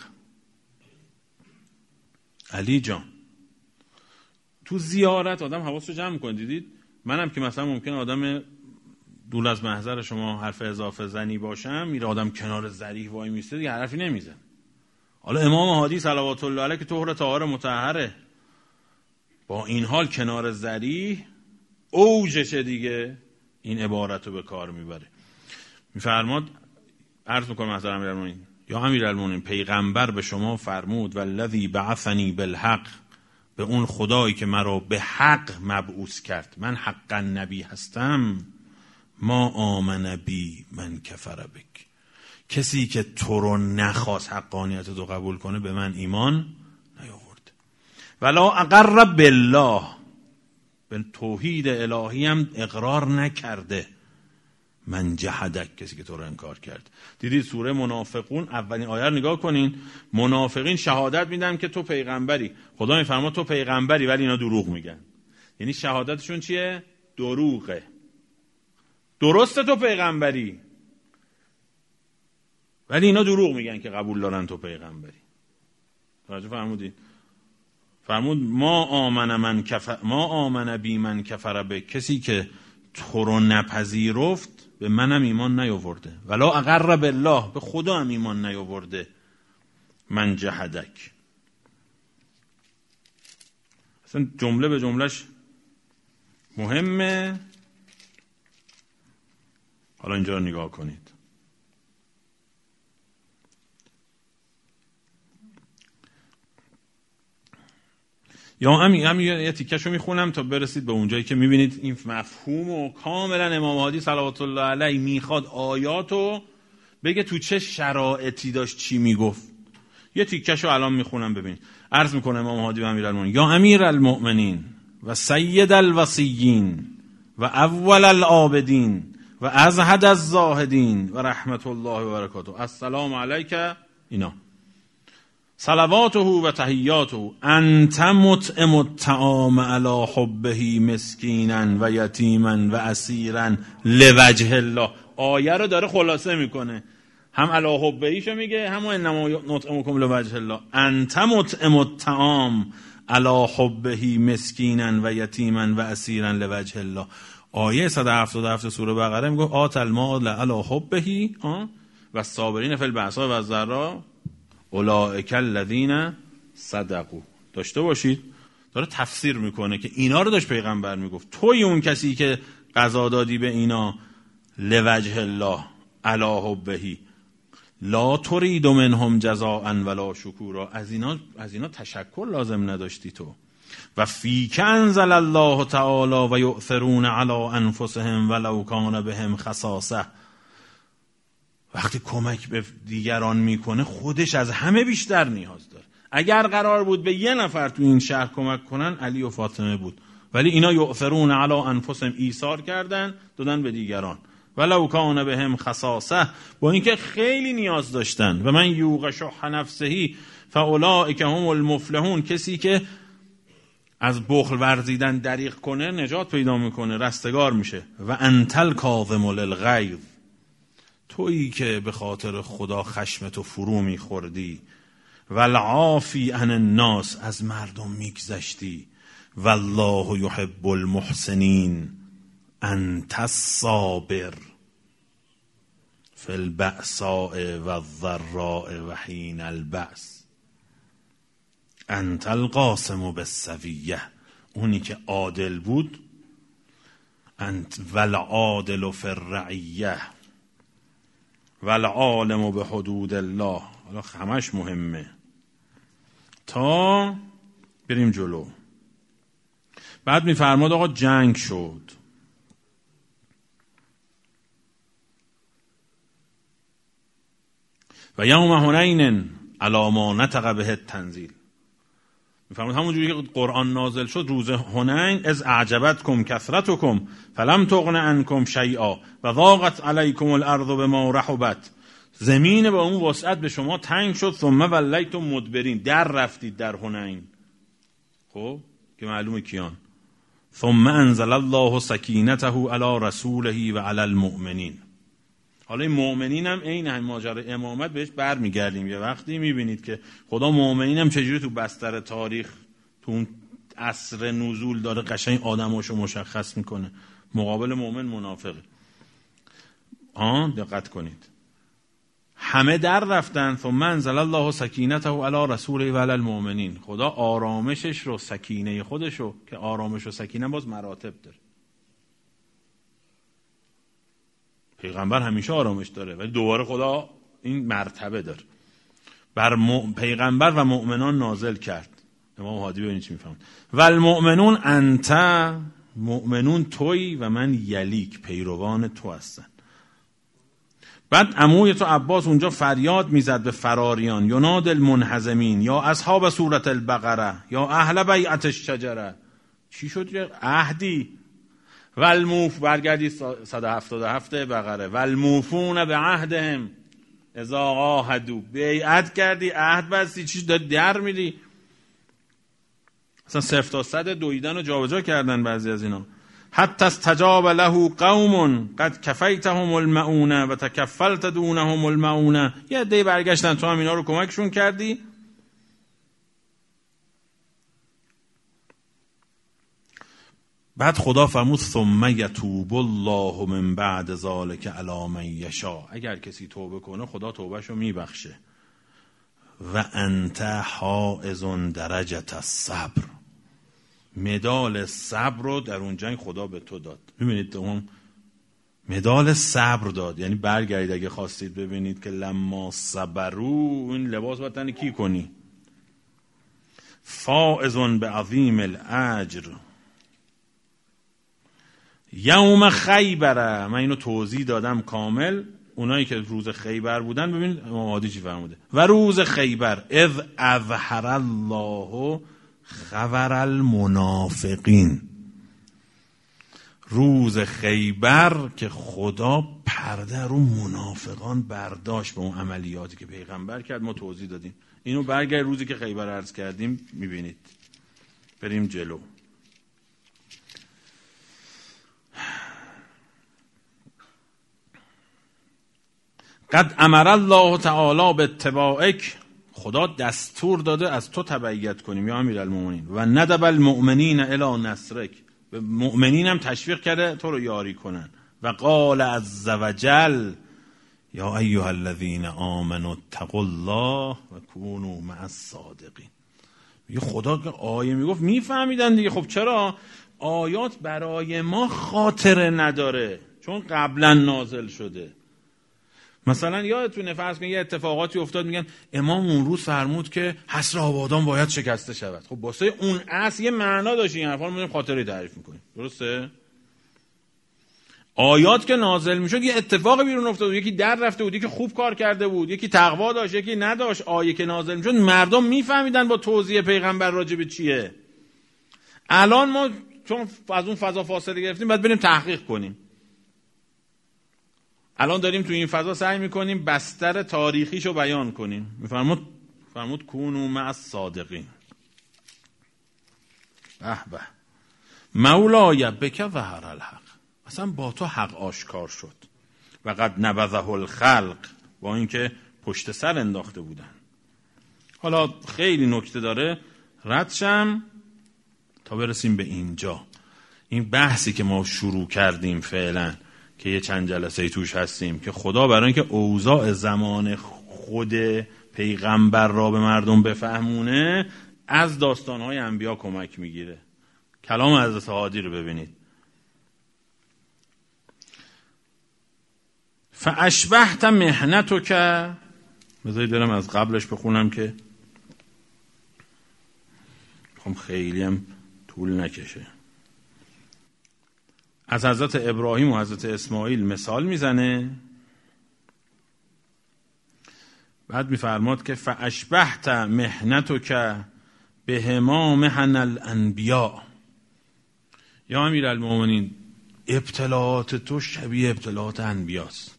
Speaker 1: علی جان تو زیارت آدم حواسو جمع کنه. دیدید منم که مثلا ممکنه آدم دور از محضر شما حرف اضافه زنی باشم، میره آدم کنار ذریح وای میسته دیگه حرفی نمیزن. حالا امام هادی صلوات الله علیه که طهر طاهر مطهره، با این حال کنار ذریح اوجشه دیگه، این عبارت رو به کار میبره. میفرماد عرض میکنم حضرت امیرالمومنین یا امیرالمومنین پیغمبر به شما فرمود والذی بعثنی بالحق، به اون خدایی که مرا به حق مبعوث کرد، من حقا نبی هستم، ما آمن بی من کفر بک، کسی که تو رو نخواست حقانیت تو قبول کنه به من ایمان نیاورد. ولا اقر بالله، به توحید الهی هم اقرار نکرده، من جحدک، کسی که تو رو انکار کرد. دیدید سوره منافقون اولین آیه رو نگاه کنین، منافقین شهادت میدن که تو پیغمبری، خدا میفرماد تو پیغمبری ولی اینا دروغ میگن. یعنی شهادتشون چیه؟ دروغه. درسته تو پیغمبری ولی اینا دروغ میگن که قبول دارن تو پیغمبری. توجه فرمودید؟ فرمود ما آمن بی من کفر به، کسی که تو رو نپذیرفت به منم ایمان نیاورده. ولا اقر بالله، به خدا هم ایمان نیاورده. من جحدک. اصلا جمله به جملهش مهمه. حالا اینجا رو نگاه کنید. یا همین یه تیکشو میخونم تا برسید به اونجایی که میبینید این مفهوم و کاملا امام هادی صلوات الله علیه میخواد آیاتو بگه تو چه شرایطی داشت چی میگفت. یه تیکشو الان میخونم ببینید. عرض میکنه امام هادی و امیرالمومنین یا امیرالمؤمنین و سید الوصیین و اول العابدین و ازهد الزاهدین و رحمت الله و برکاته، السلام علیک، اینا صلواته و تحیاته، انت مطعم الطعام علی حبه مسکینا و یتیما و اسیرا لوجه الله. آیه رو داره خلاصه میکنه، هم علی حبهیشو میگه، هم انما نطعمکم لوجه الله. انت مطعم الطعام علی حبه مسکینا و یتیما و اسیرا لوجه الله. آیه 177 سوره بقره میگه آت المال علی حبه و الصابرین فی البأساء و الضراء اولئک الذین صدقوا. داشته باشید داره تفسیر میکنه که اینا رو داشت پیغمبر میگفت، توی اون کسی که قضا دادی به اینا لوجه الله علی حبه لا ترید منهم جزاء ولا شکورا، از اینا تشکر لازم نداشتی تو. و فیک انزل الله تعالی و یؤثرون علی انفسهم ولو کان بهم خصاصه. وقتی کمک به دیگران میکنه خودش از همه بیشتر نیاز داره. اگر قرار بود به یه نفر تو این شهر کمک کنن علی و فاطمه بود، ولی اینا یؤثرون علی انفسهم، ایثار کردن دادن به دیگران. ولو کان بهم خصاصه، با اینکه خیلی نیاز داشتن. و من یوق شح نفسه فاولئک هم المفلحون، کسی که از بخل ورزیدن دریغ کنه نجات پیدا میکنه، رستگار میشه. و انت الکاظم للغیظ، تویی که به خاطر خدا خشمتو فرو میخوردی. و العافی عن الناس، از مردم میگذشتی. والله یحب المحسنین. انت الصابر فی البأساء والضراء و حین البأس. انت القاسم بالسویه، اونی که عادل بود. انت والعادل فی الرعیه والعالم بحدود الله. حالا همش مهمه تا بریم جلو. بعد میفرماد آقا جنگ شد. و یوم حنین علی ما نطق به التنزیل، میفرماد همونجوری که قرآن نازل شد روز حنین، از اعجبتکم کثرتکم فلم تغن عنکم شیئا و ضاقت علیکم الارض بما رحبت، زمین با اون وسعت به شما تنگ شد. ثم ولیتم مدبرین، در رفتید در حنین. خب که معلومه کیان. ثم انزل الله سکینته علی رسوله و علی المؤمنین. حالا این مؤمنین هم این هم ماجرای امامت بهش برمیگردیم. یه وقتی میبینید که خدا مؤمنین هم چجوری تو بستر تاریخ تو اون عصر نزول داره قشنگ آدماشو مشخص میکنه. مقابل مؤمن منافقه. دقت کنید. همه در رفتن. ثم انزل الله سکینته علی رسوله و علی المؤمنین. خدا آرامشش رو، سکینه خودش رو، که آرامش و سکینه باز مراتب داره. پیغمبر همیشه آرامش داره ولی دوباره خدا این مرتبه داره. بر پیغمبر و مؤمنان نازل کرد. امام هادی ببینید چی میفهمن. و المؤمنون انت، مؤمنون تویی و من یلیک، پیروان تو هستن. بعد عموی تو عباس اونجا فریاد میزد به فراریان، یناد المنهزمین، یا اصحاب سورة البقره، یا اهل بیعت الشجره. چی شد؟ عهدی. برگردی 177 بقره. والموفون به عهدهم اذا عاهدوا، بیعت کردی، عهد بستی، چی در میری؟ اصلا 0 تا 100 دویدن و جابجا کردن بعضی از اینا. حتی استجاب له قوم قد کفیتهم المعونه و تکفلت دونهم المعونه. یه عده برگشتن تو هم اینا رو کمکشون کردی. بعد خدا فرمود ثم یتوب الله من بعد ذلک علی من یشاء، اگر کسی توبه کنه خدا توبهشو میبخشه. و انت حائز درجه الصبر، مدال صبر رو در اون جنگ خدا به تو داد. ببینید اون مدال صبر داد، یعنی برگردید اگه خواستید ببینید که لما صبرو، این لباس باید تن کی کنی؟ فائز به عظیم الاجر یوم خیبر. من اینو توضیح دادم کامل. اونایی که روز خیبر بودن ببینید امام هادی چی فرموده. و روز خیبر اذ اظهر الله خبر المنافقین، روز خیبر که خدا پرده رو منافقان برداشت به اون عملیاتی که پیغمبر کرد. ما توضیح دادیم اینو. برگرد روزی که خیبر عرض کردیم میبینید. بریم جلو. قد امر الله تعالی به اتباعک، خدا دستور داده از تو تبعیت کنیم یا امیرالمومنین. و ندب المؤمنین الی نصرک، به مؤمنین هم تشویق کرده تو رو یاری کنن. و قال عز وجل یا ایها الذین آمنوا اتقوا الله و کونوا مع الصادقین. میگه خدا که آیه میگفت میفهمیدن دیگه. خب چرا آیات برای ما خاطره نداره؟ چون قبلا نازل شده. مثلا یادتونه فرض کن یه اتفاقاتی افتاد، میگن امام اون روز فرمود که حصر آبادان باید شکسته شود. خب واسه اون اصل یه معنا داشت. این حرفا رو می‌ذاریم خاطره تعریف می‌کنیم. درسته؟ آیات که نازل میشد یه اتفاق بیرون افتاد، یکی در رفته بود، یکی خوب کار کرده بود، یکی تقوا داشت، یکی نداشت. آیه که نازل میشد مردم میفهمیدن با توضیح پیغمبر راجع به چیه. الان ما چون از اون فضا فاصله گرفتیم باید بریم تحقیق کنیم. الان داریم تو این فضا سعی میکنیم بستر تاریخیشو بیان کنیم. فرمود کونوا مع الصادقین. به به مولای بک ظهر الحق، اصلا با تو حق آشکار شد. و قد نبذه الخلق، با اینکه پشت سر انداخته بودن. حالا خیلی نکته داره، ردشم تا برسیم به اینجا. این بحثی که ما شروع کردیم فعلا که یه چند جلسه توش هستیم که خدا برای اینکه اوضاع زمان خود پیغمبر را به مردم بفهمونه از داستانهای انبیا کمک میگیره. کلام حضرت هادی رو ببینید. فاشبهت محنتک، بذارید برم از قبلش بخونم که میخوام خیلی هم طول نکشه. از حضرت ابراهیم و حضرت اسماعیل مثال میزنه، بعد میفرماد که فاشبهت محنتک بهما محن الانبیاء. یا امیرالمومنین ابتلاعات تو شبیه ابتلاعات انبیاست.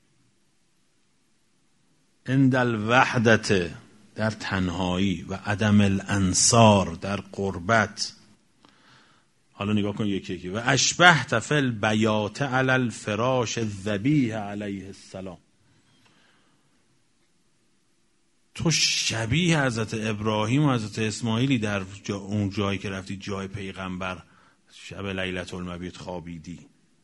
Speaker 1: عند الوحدت، در تنهایی، و عدم الانصار، در قربت. حالا نگاه کن یکی یکی. و اشبهت فی البیات علی الفراش الذبیح علیه السلام. تو شبیه حضرت ابراهیم و حضرت اسماعیلی در اون جایی که رفتی، جای پیغمبر، شب لیلة المبیت خوابیدی.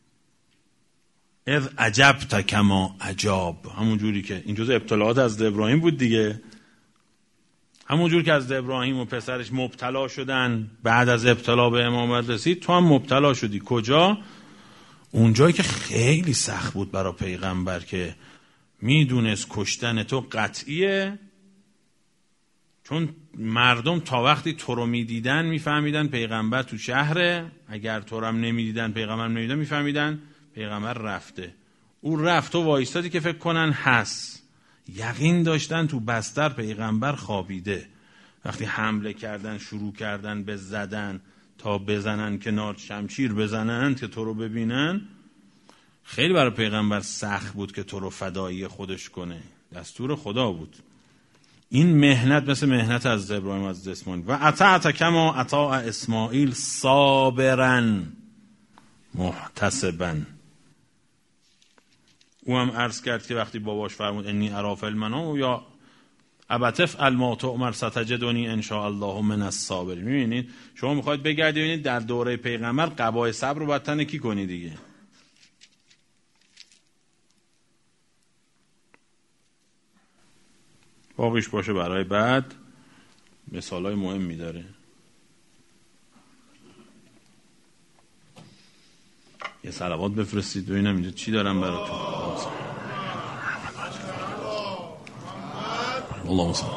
Speaker 1: اذ عجبت کما عجاب، همون جوری که این جزء ابتلاعات از ابراهیم بود دیگه، همون جور که از ابراهیم و پسرش مبتلا شدن، بعد از ابتلا به امامت رسید، تو هم مبتلا شدی. کجا؟ اون جایی که خیلی سخت بود برای پیغمبر که میدونست کشتن تو قطعیه، چون مردم تا وقتی تو رو میدیدن میفهمیدن پیغمبر تو شهره، اگر تو رو هم نمیدیدن، پیغمبر نمیدیدن، میفهمیدن پیغمبر رفته. او رفت و وایستادی که فکر کنن هست، یقین داشتن تو بستر پیغمبر خوابیده. وقتی حمله کردن، شروع کردن به زدن تا بزنن کنار، شمشیر بزنن که تو رو ببینن، خیلی برای پیغمبر سخت بود که تو رو فدایی خودش کنه، دستور خدا بود. این مهنت مثل مهنت از ابراهیم از اسماعیل. و اطعت کما اطاع اسماعیل صابرا محتسبا. او هم عرض کرد که وقتی باباش فرمود انی اری فی المنام یا ابت افعل ما تؤمر ستجدنی ان شاء الله من الصابرین. میبینید شما میخواید بگردید ببینید در دوره پیغمبر قبای صبر رو باید تنه کی کنی دیگه. باقیش باشه برای بعد، مثالای مهمی داره. یه صلوات بفرستید ببینم اینجا چی دارم براتون. اللهم صل.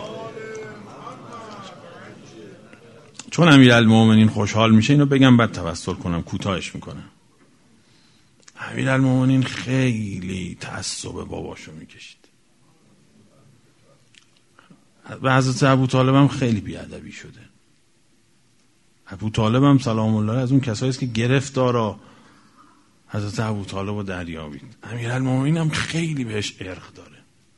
Speaker 1: چون امیرالمومنین خوشحال میشه اینو بگم بعد توسل کنم، کوتاهش میکنم. امیرالمومنین خیلی تعصب باباشو میکشید. و حضرت ابوطالب هم خیلی بیادبی شده. ابوطالب هم سلام الله از اون کسایی است که گرفتارا حضرت ابوطالب رو دریابید. امیرالمومنین هم خیلی بهش ارق داره.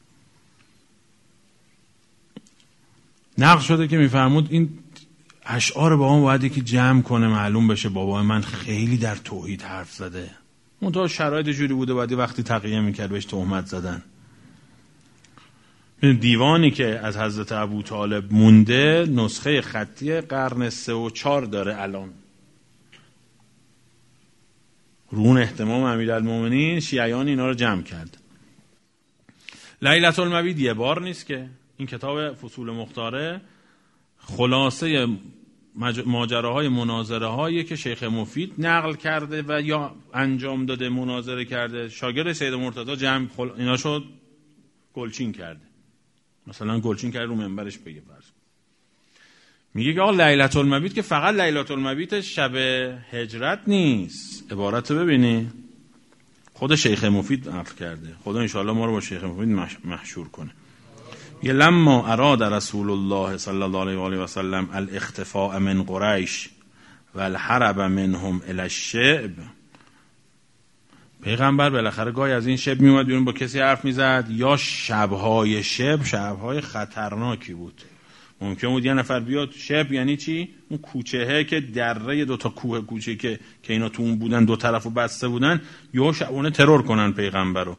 Speaker 1: نقل شده که میفرمود این اشعار بابام باید یکی جمع کنه معلوم بشه بابا من خیلی در توحید حرف زده. منتها شرایط جوری بوده باید وقتی تقیه میکرد بهش تهمت زدن. دیوانی که از حضرت ابوطالب مونده نسخه خطی قرن 3 و 4 داره الان. رون اهتمام امیرالمومنین شیعیان اینا رو جمع کرد. لیلة المبیت یه بار نیست که این کتاب فصول مختاره خلاصه ماجراهای مناظره هایی که شیخ مفید نقل کرده و یا انجام داده، مناظره کرده، شاگرد سید مرتضی جمع اینا شد گلچین کرده. مثلا گلچین کرده رو منبرش بگه فرض. میگه که آقا لیلة المبیت که فقط لیلة المبیت شب هجرت نیست. عبارت رو ببینی خود شیخ مفید نقل کرده. خدا انشاءالله ما رو با شیخ مفید محشور کنه. یه لما اراد رسول الله صلی الله علیه و آله و سلم الاختفاء من قریش و الحرب منهم الی الشعب، پیغمبر بالاخره گاهی از این شب میومد بیرون با کسی حرف میزد، یا شبهای شبهای خطرناکی بود. ممکن بود یه نفر بیاد. شب یعنی چی؟ اون کوچهه که دره دوتا کوه کوچه که اینا تو اون بودن، دو طرفو بسته بودن، یا شبونه ترور کنن پیغمبر رو.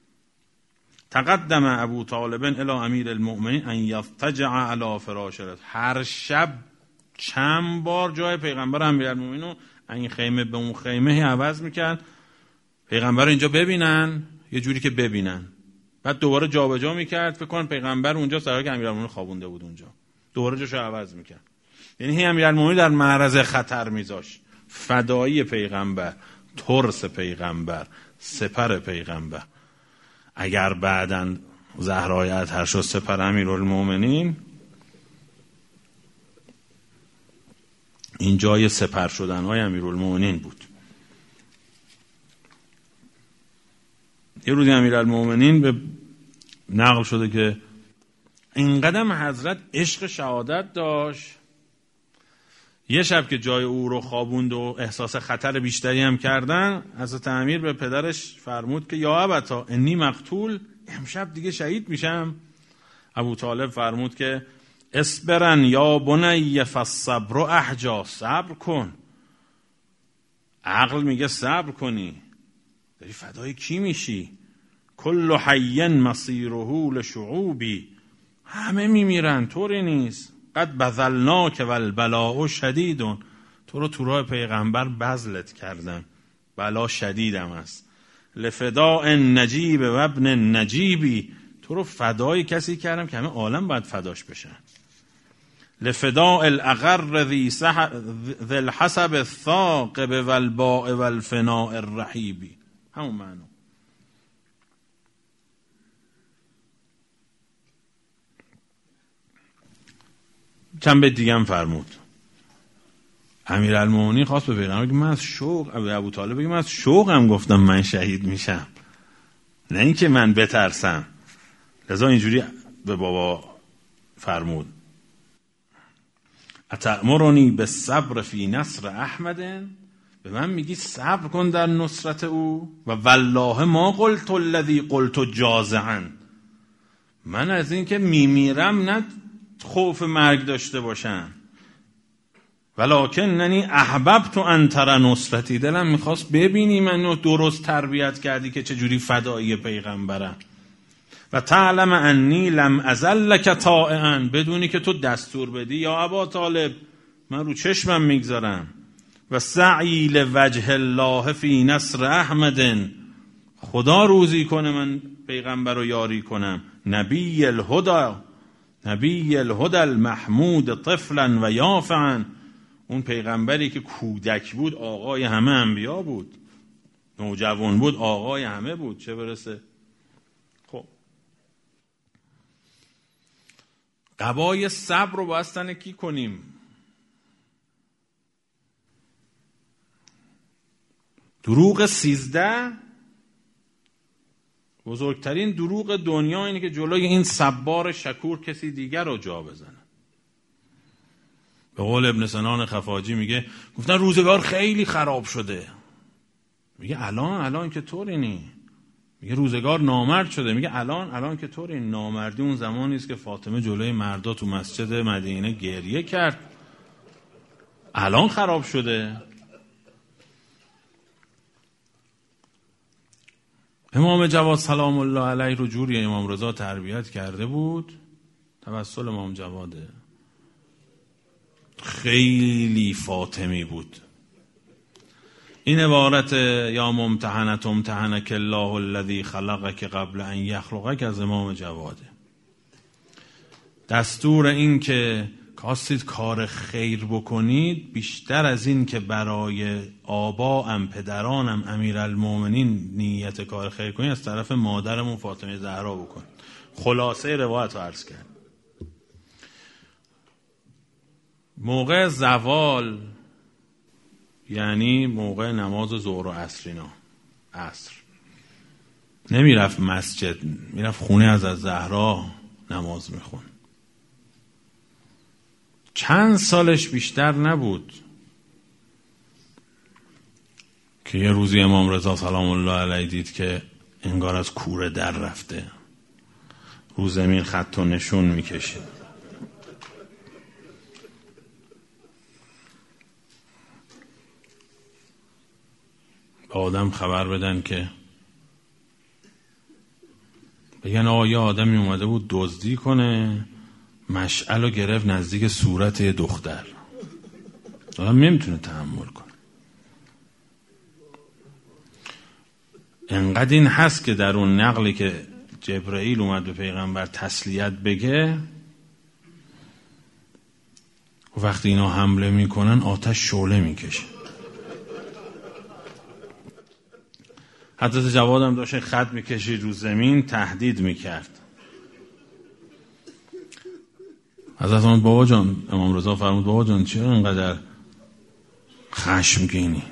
Speaker 1: تقدم ابو طالب الی امیر المؤمنین ان یضطجع علی فراشه. هر شب چند بار جای پیغمبر امیرالمومنین رو این خیمه به اون خیمه عوض میکرد، پیغمبر رو اینجا ببینن، یه جوری که ببینن، بعد دوباره جابجا میکرد. فکر کنن پیغمبر اونجا سر که امیرالمومنین خوابونده بود اونجا، دوباره جاشو عوض میکرد. یعنی امیرالمومنین در معرض خطر میذاشت. فدایی پیغمبر، ترس پیغمبر، سپر پیغمبر. اگر بعداً زهرای اطهر شد سپر امیرالمومنین، این جای سپر شدن‌های امیرالمومنین بود. یه روزی امیرالمومنین به نقل شده که اینقدر حضرت عشق شهادت داشت، یه شب که جای او رو خوابوند و احساس خطر بیشتری هم کردن، حضرت امیر به پدرش فرمود که یا ابتا انی مقتول، امشب دیگه شهید میشم. ابو طالب فرمود که اصبرن یا بنی فالصبر احجا، صبر کن. عقل میگه صبر کنی، داری فدای کی میشی؟ کل حی مصیره لشعوبی، همه میمیرن، طوری نیست. قد بذلناک والبلاء شدید، تو رو تو راه پیغمبر بذلت کردم، بلا شدیدم است. لفداء نجیب و ابن نجیبی، تو رو فدای کسی کردم که همه عالم باید فداش بشن. لفداء الاغر ذی الحسب الثاقب والباء والفناء الرحیبی، همون معنی. چند بیت دیگه هم فرمود. امیرالمومنین خواست به پیغمبر بگه من از شوق، ابو طالب بگه من از شوقم گفتم من شهید میشم، نه اینکه من بترسم. لذا اینجوری به بابا فرمود اتأمرنی بالصبر فی نصر احمد، به من میگی صبر کن در نصرت او. و والله ما قلت الذی قلت جازعا، من از این که میمیرم نه خوف مرگ داشته باشم. ولکننی احببت ان تر نصرتی، دلم میخواست ببینی منو درست تربیت کردی که چجوری فدایی پیغمبرم. و تعلم انی لم ازل لک طائعا، بدونی که تو دستور بدی یا ابا طالب من رو چشمم میگذارم. و سعی لوجه الله فی نصر احمد، خدا روزی کنه من پیغمبر رو یاری کنم. نبی الهدى، نبی الهدى المحمود طفلا و یافعا، اون پیغمبری که کودک بود آقای همه انبیا بود، نوجوان بود آقای همه بود، چه برسه. خب قبای صبر رو بایستن کی کنیم؟ دروغ 13 بزرگترین دروغ دنیا اینه که جلوی این صبار شکور کسی دیگر رو جا بزنه. به قول ابن سنان خفاجی میگه گفتن روزگار خیلی خراب شده، میگه الان که طوری نی. میگه روزگار نامرد شده، میگه الان که طوری. نامردی اون زمانی است که فاطمه جلوی مردا تو مسجد مدینه گریه کرد، الان خراب شده. امام جواد سلام الله علیه رو جوری امام رضا تربیت کرده بود، توسل امام جواده، خیلی فاطمی بود. این عبارت یا ممتحنت امتحنک الله الذی خلقک قبل ان یخلقک از امام جواده. دستور این که خواستید کار خیر بکنید، بیشتر از این که برای آباءم پدرانم امیرالمومنین نیت کار خیر کنید، از طرف مادرمون فاطمه زهرا بکنید. خلاصه روایت رو عرض کرد. موقع زوال یعنی موقع نماز ظهر و عصرینا، عصر نمیرفت مسجد، میرفت خونه از زهرا نماز میخون. چند سالش بیشتر نبود که یه روزی امام رضا سلام الله علیه دید که انگار از کوره در رفته، رو زمین خط و نشون میکشه. به آدم خبر بدن که بگن آقا یه آدمی اومده بود دزدی کنه، مشعل رو گرفت نزدیک صورت دختر. آدم نمیتونه تحمل کنه. انقدر این هست که در اون نقلی که جبرائیل اومد به پیغمبر تسلیت بگه، وقتی اینا حمله میکنن آتش شعله میکشه. حضرت جواد هم داشت خط میکشید رو زمین، تهدید میکرد. حضرت فرمود بابا جان، امام رضا فرمود بابا جان چرا اینقدر خشمگینی؟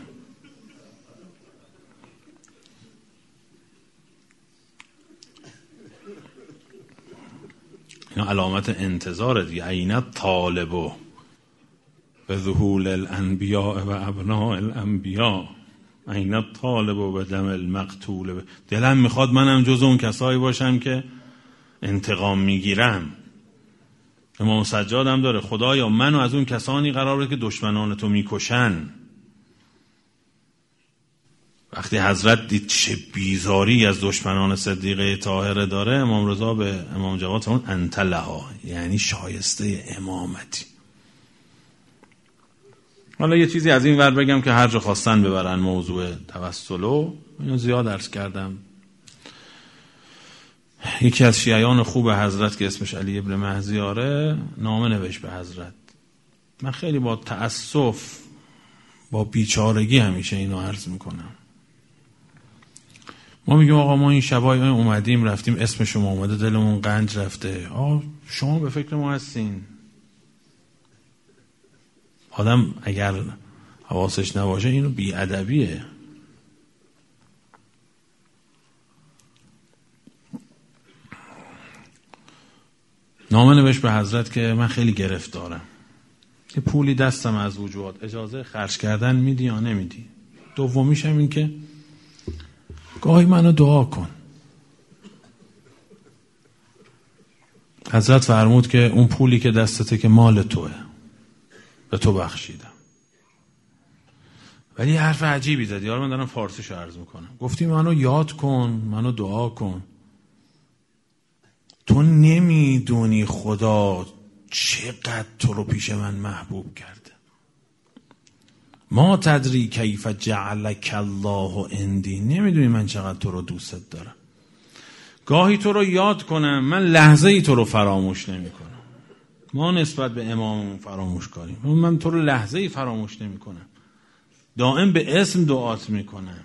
Speaker 1: اینا علامت انتظار دیگه. عینت طالبو به ذهول الانبیاء و ابناء الانبیاء، عینت طالبو به دم المقتول. دلم میخواد منم جز اون کسایی باشم که انتقام میگیرم. امام سجاد هم داره خدایا منو از اون کسانی قراره که دشمنان تو میکشن. وقتی حضرت دید چه بیزاری از دشمنان صدیقه طاهره داره، امام رضا به امام جواد فرمود انت لها، یعنی شایسته امامتی. حالا یه چیزی از این ور بگم که هر جا خواستن ببرن موضوع توسلو، اینو زیاد عرض کردم. یکی از شیعیان خوب حضرت که اسمش علی ابن مهزیاره نامه نوشت به حضرت. من خیلی با تأسف، با بیچارگی همیشه اینو عرض میکنم. ما میگیم آقا ما این شبای اومدیم رفتیم اسم شما اومده دلمون قنج رفته. آقا شما به فکر ما هستین. آدم اگر حواسش نباشه اینو بی‌ادبیه. نامه نوشت به حضرت که من خیلی گرفتارم، یه پولی دستم از وجود، اجازه خرج کردن میدی یا نمیدی؟ دومیش هم این که گاهی منو دعا کن. حضرت فرمود که اون پولی که دستته که مال توه، به تو بخشیدم. ولی حرف عجیبی زدی. حالا من دارم فارسیشو عرض میکنم. گفتی منو یاد کن، منو دعا کن. تو نمیدونی خدا چقدر تو رو پیش من محبوب کرده. ما تدری کیف جعلک الله عندی، نمیدونی من چقدر تو رو دوست دارم. گاهی تو رو یاد کنم، من لحظه ای تو رو فراموش نمی کنم. ما نسبت به اماممون فراموش کنیم، من تو رو لحظه ای فراموش نمی کنم، دائم به اسم دعات می کنم.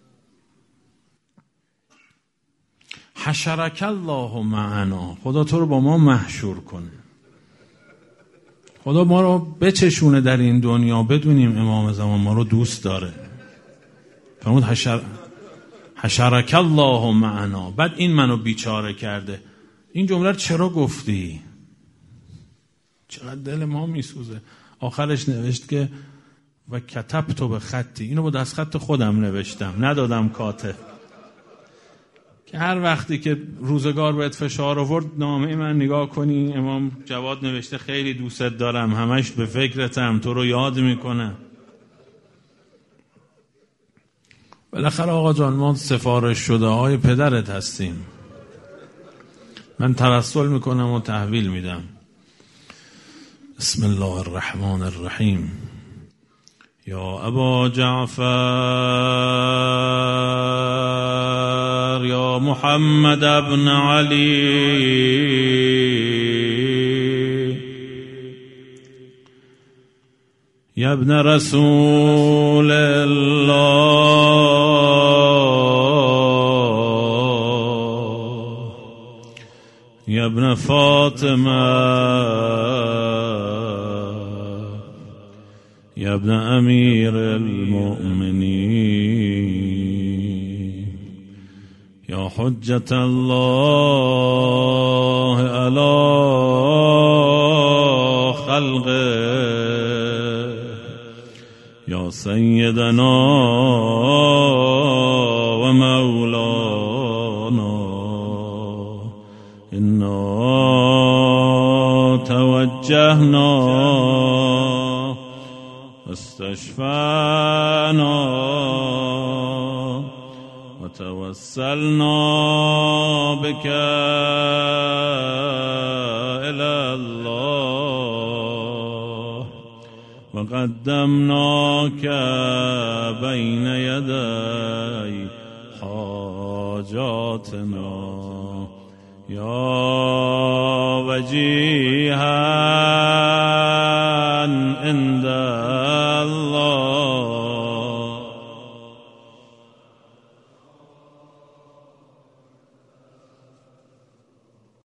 Speaker 1: حشرک الله معنا، خدا تو رو با ما محشور کنه. خدا ما رو بچشونه در این دنیا بدونیم امام زمان ما رو دوست داره. فرمود حشرک الله معنا. بعد این منو بیچاره کرده. این جمله رو چرا گفتی؟ چقدر دل ما میسوزه. آخرش نوشت که و کتبت به خطی، اینو با دست خط خودم نوشتم، ندادم کاتب، که هر وقتی که روزگار بهت فشار آورد نامه من نگاه کنی امام جواد نوشته خیلی دوستت دارم، همش به فکرتم، تو رو یاد میکنم. بالاخره آقا جان ما سفارش شده های پدرت هستیم. من توسل میکنم و تحویل میدم. بسم الله الرحمن الرحیم. یا ابا جعفر یا محمد ابن علی یا ابن رسول الله یا ابن فاطمه یا ابن امیر المؤمنین یا حجت الله علی خلقه یا سیدنا وتوسلنا بك إلى الله وقدمناك بين يدي حاجاتنا يا وجيها عند الله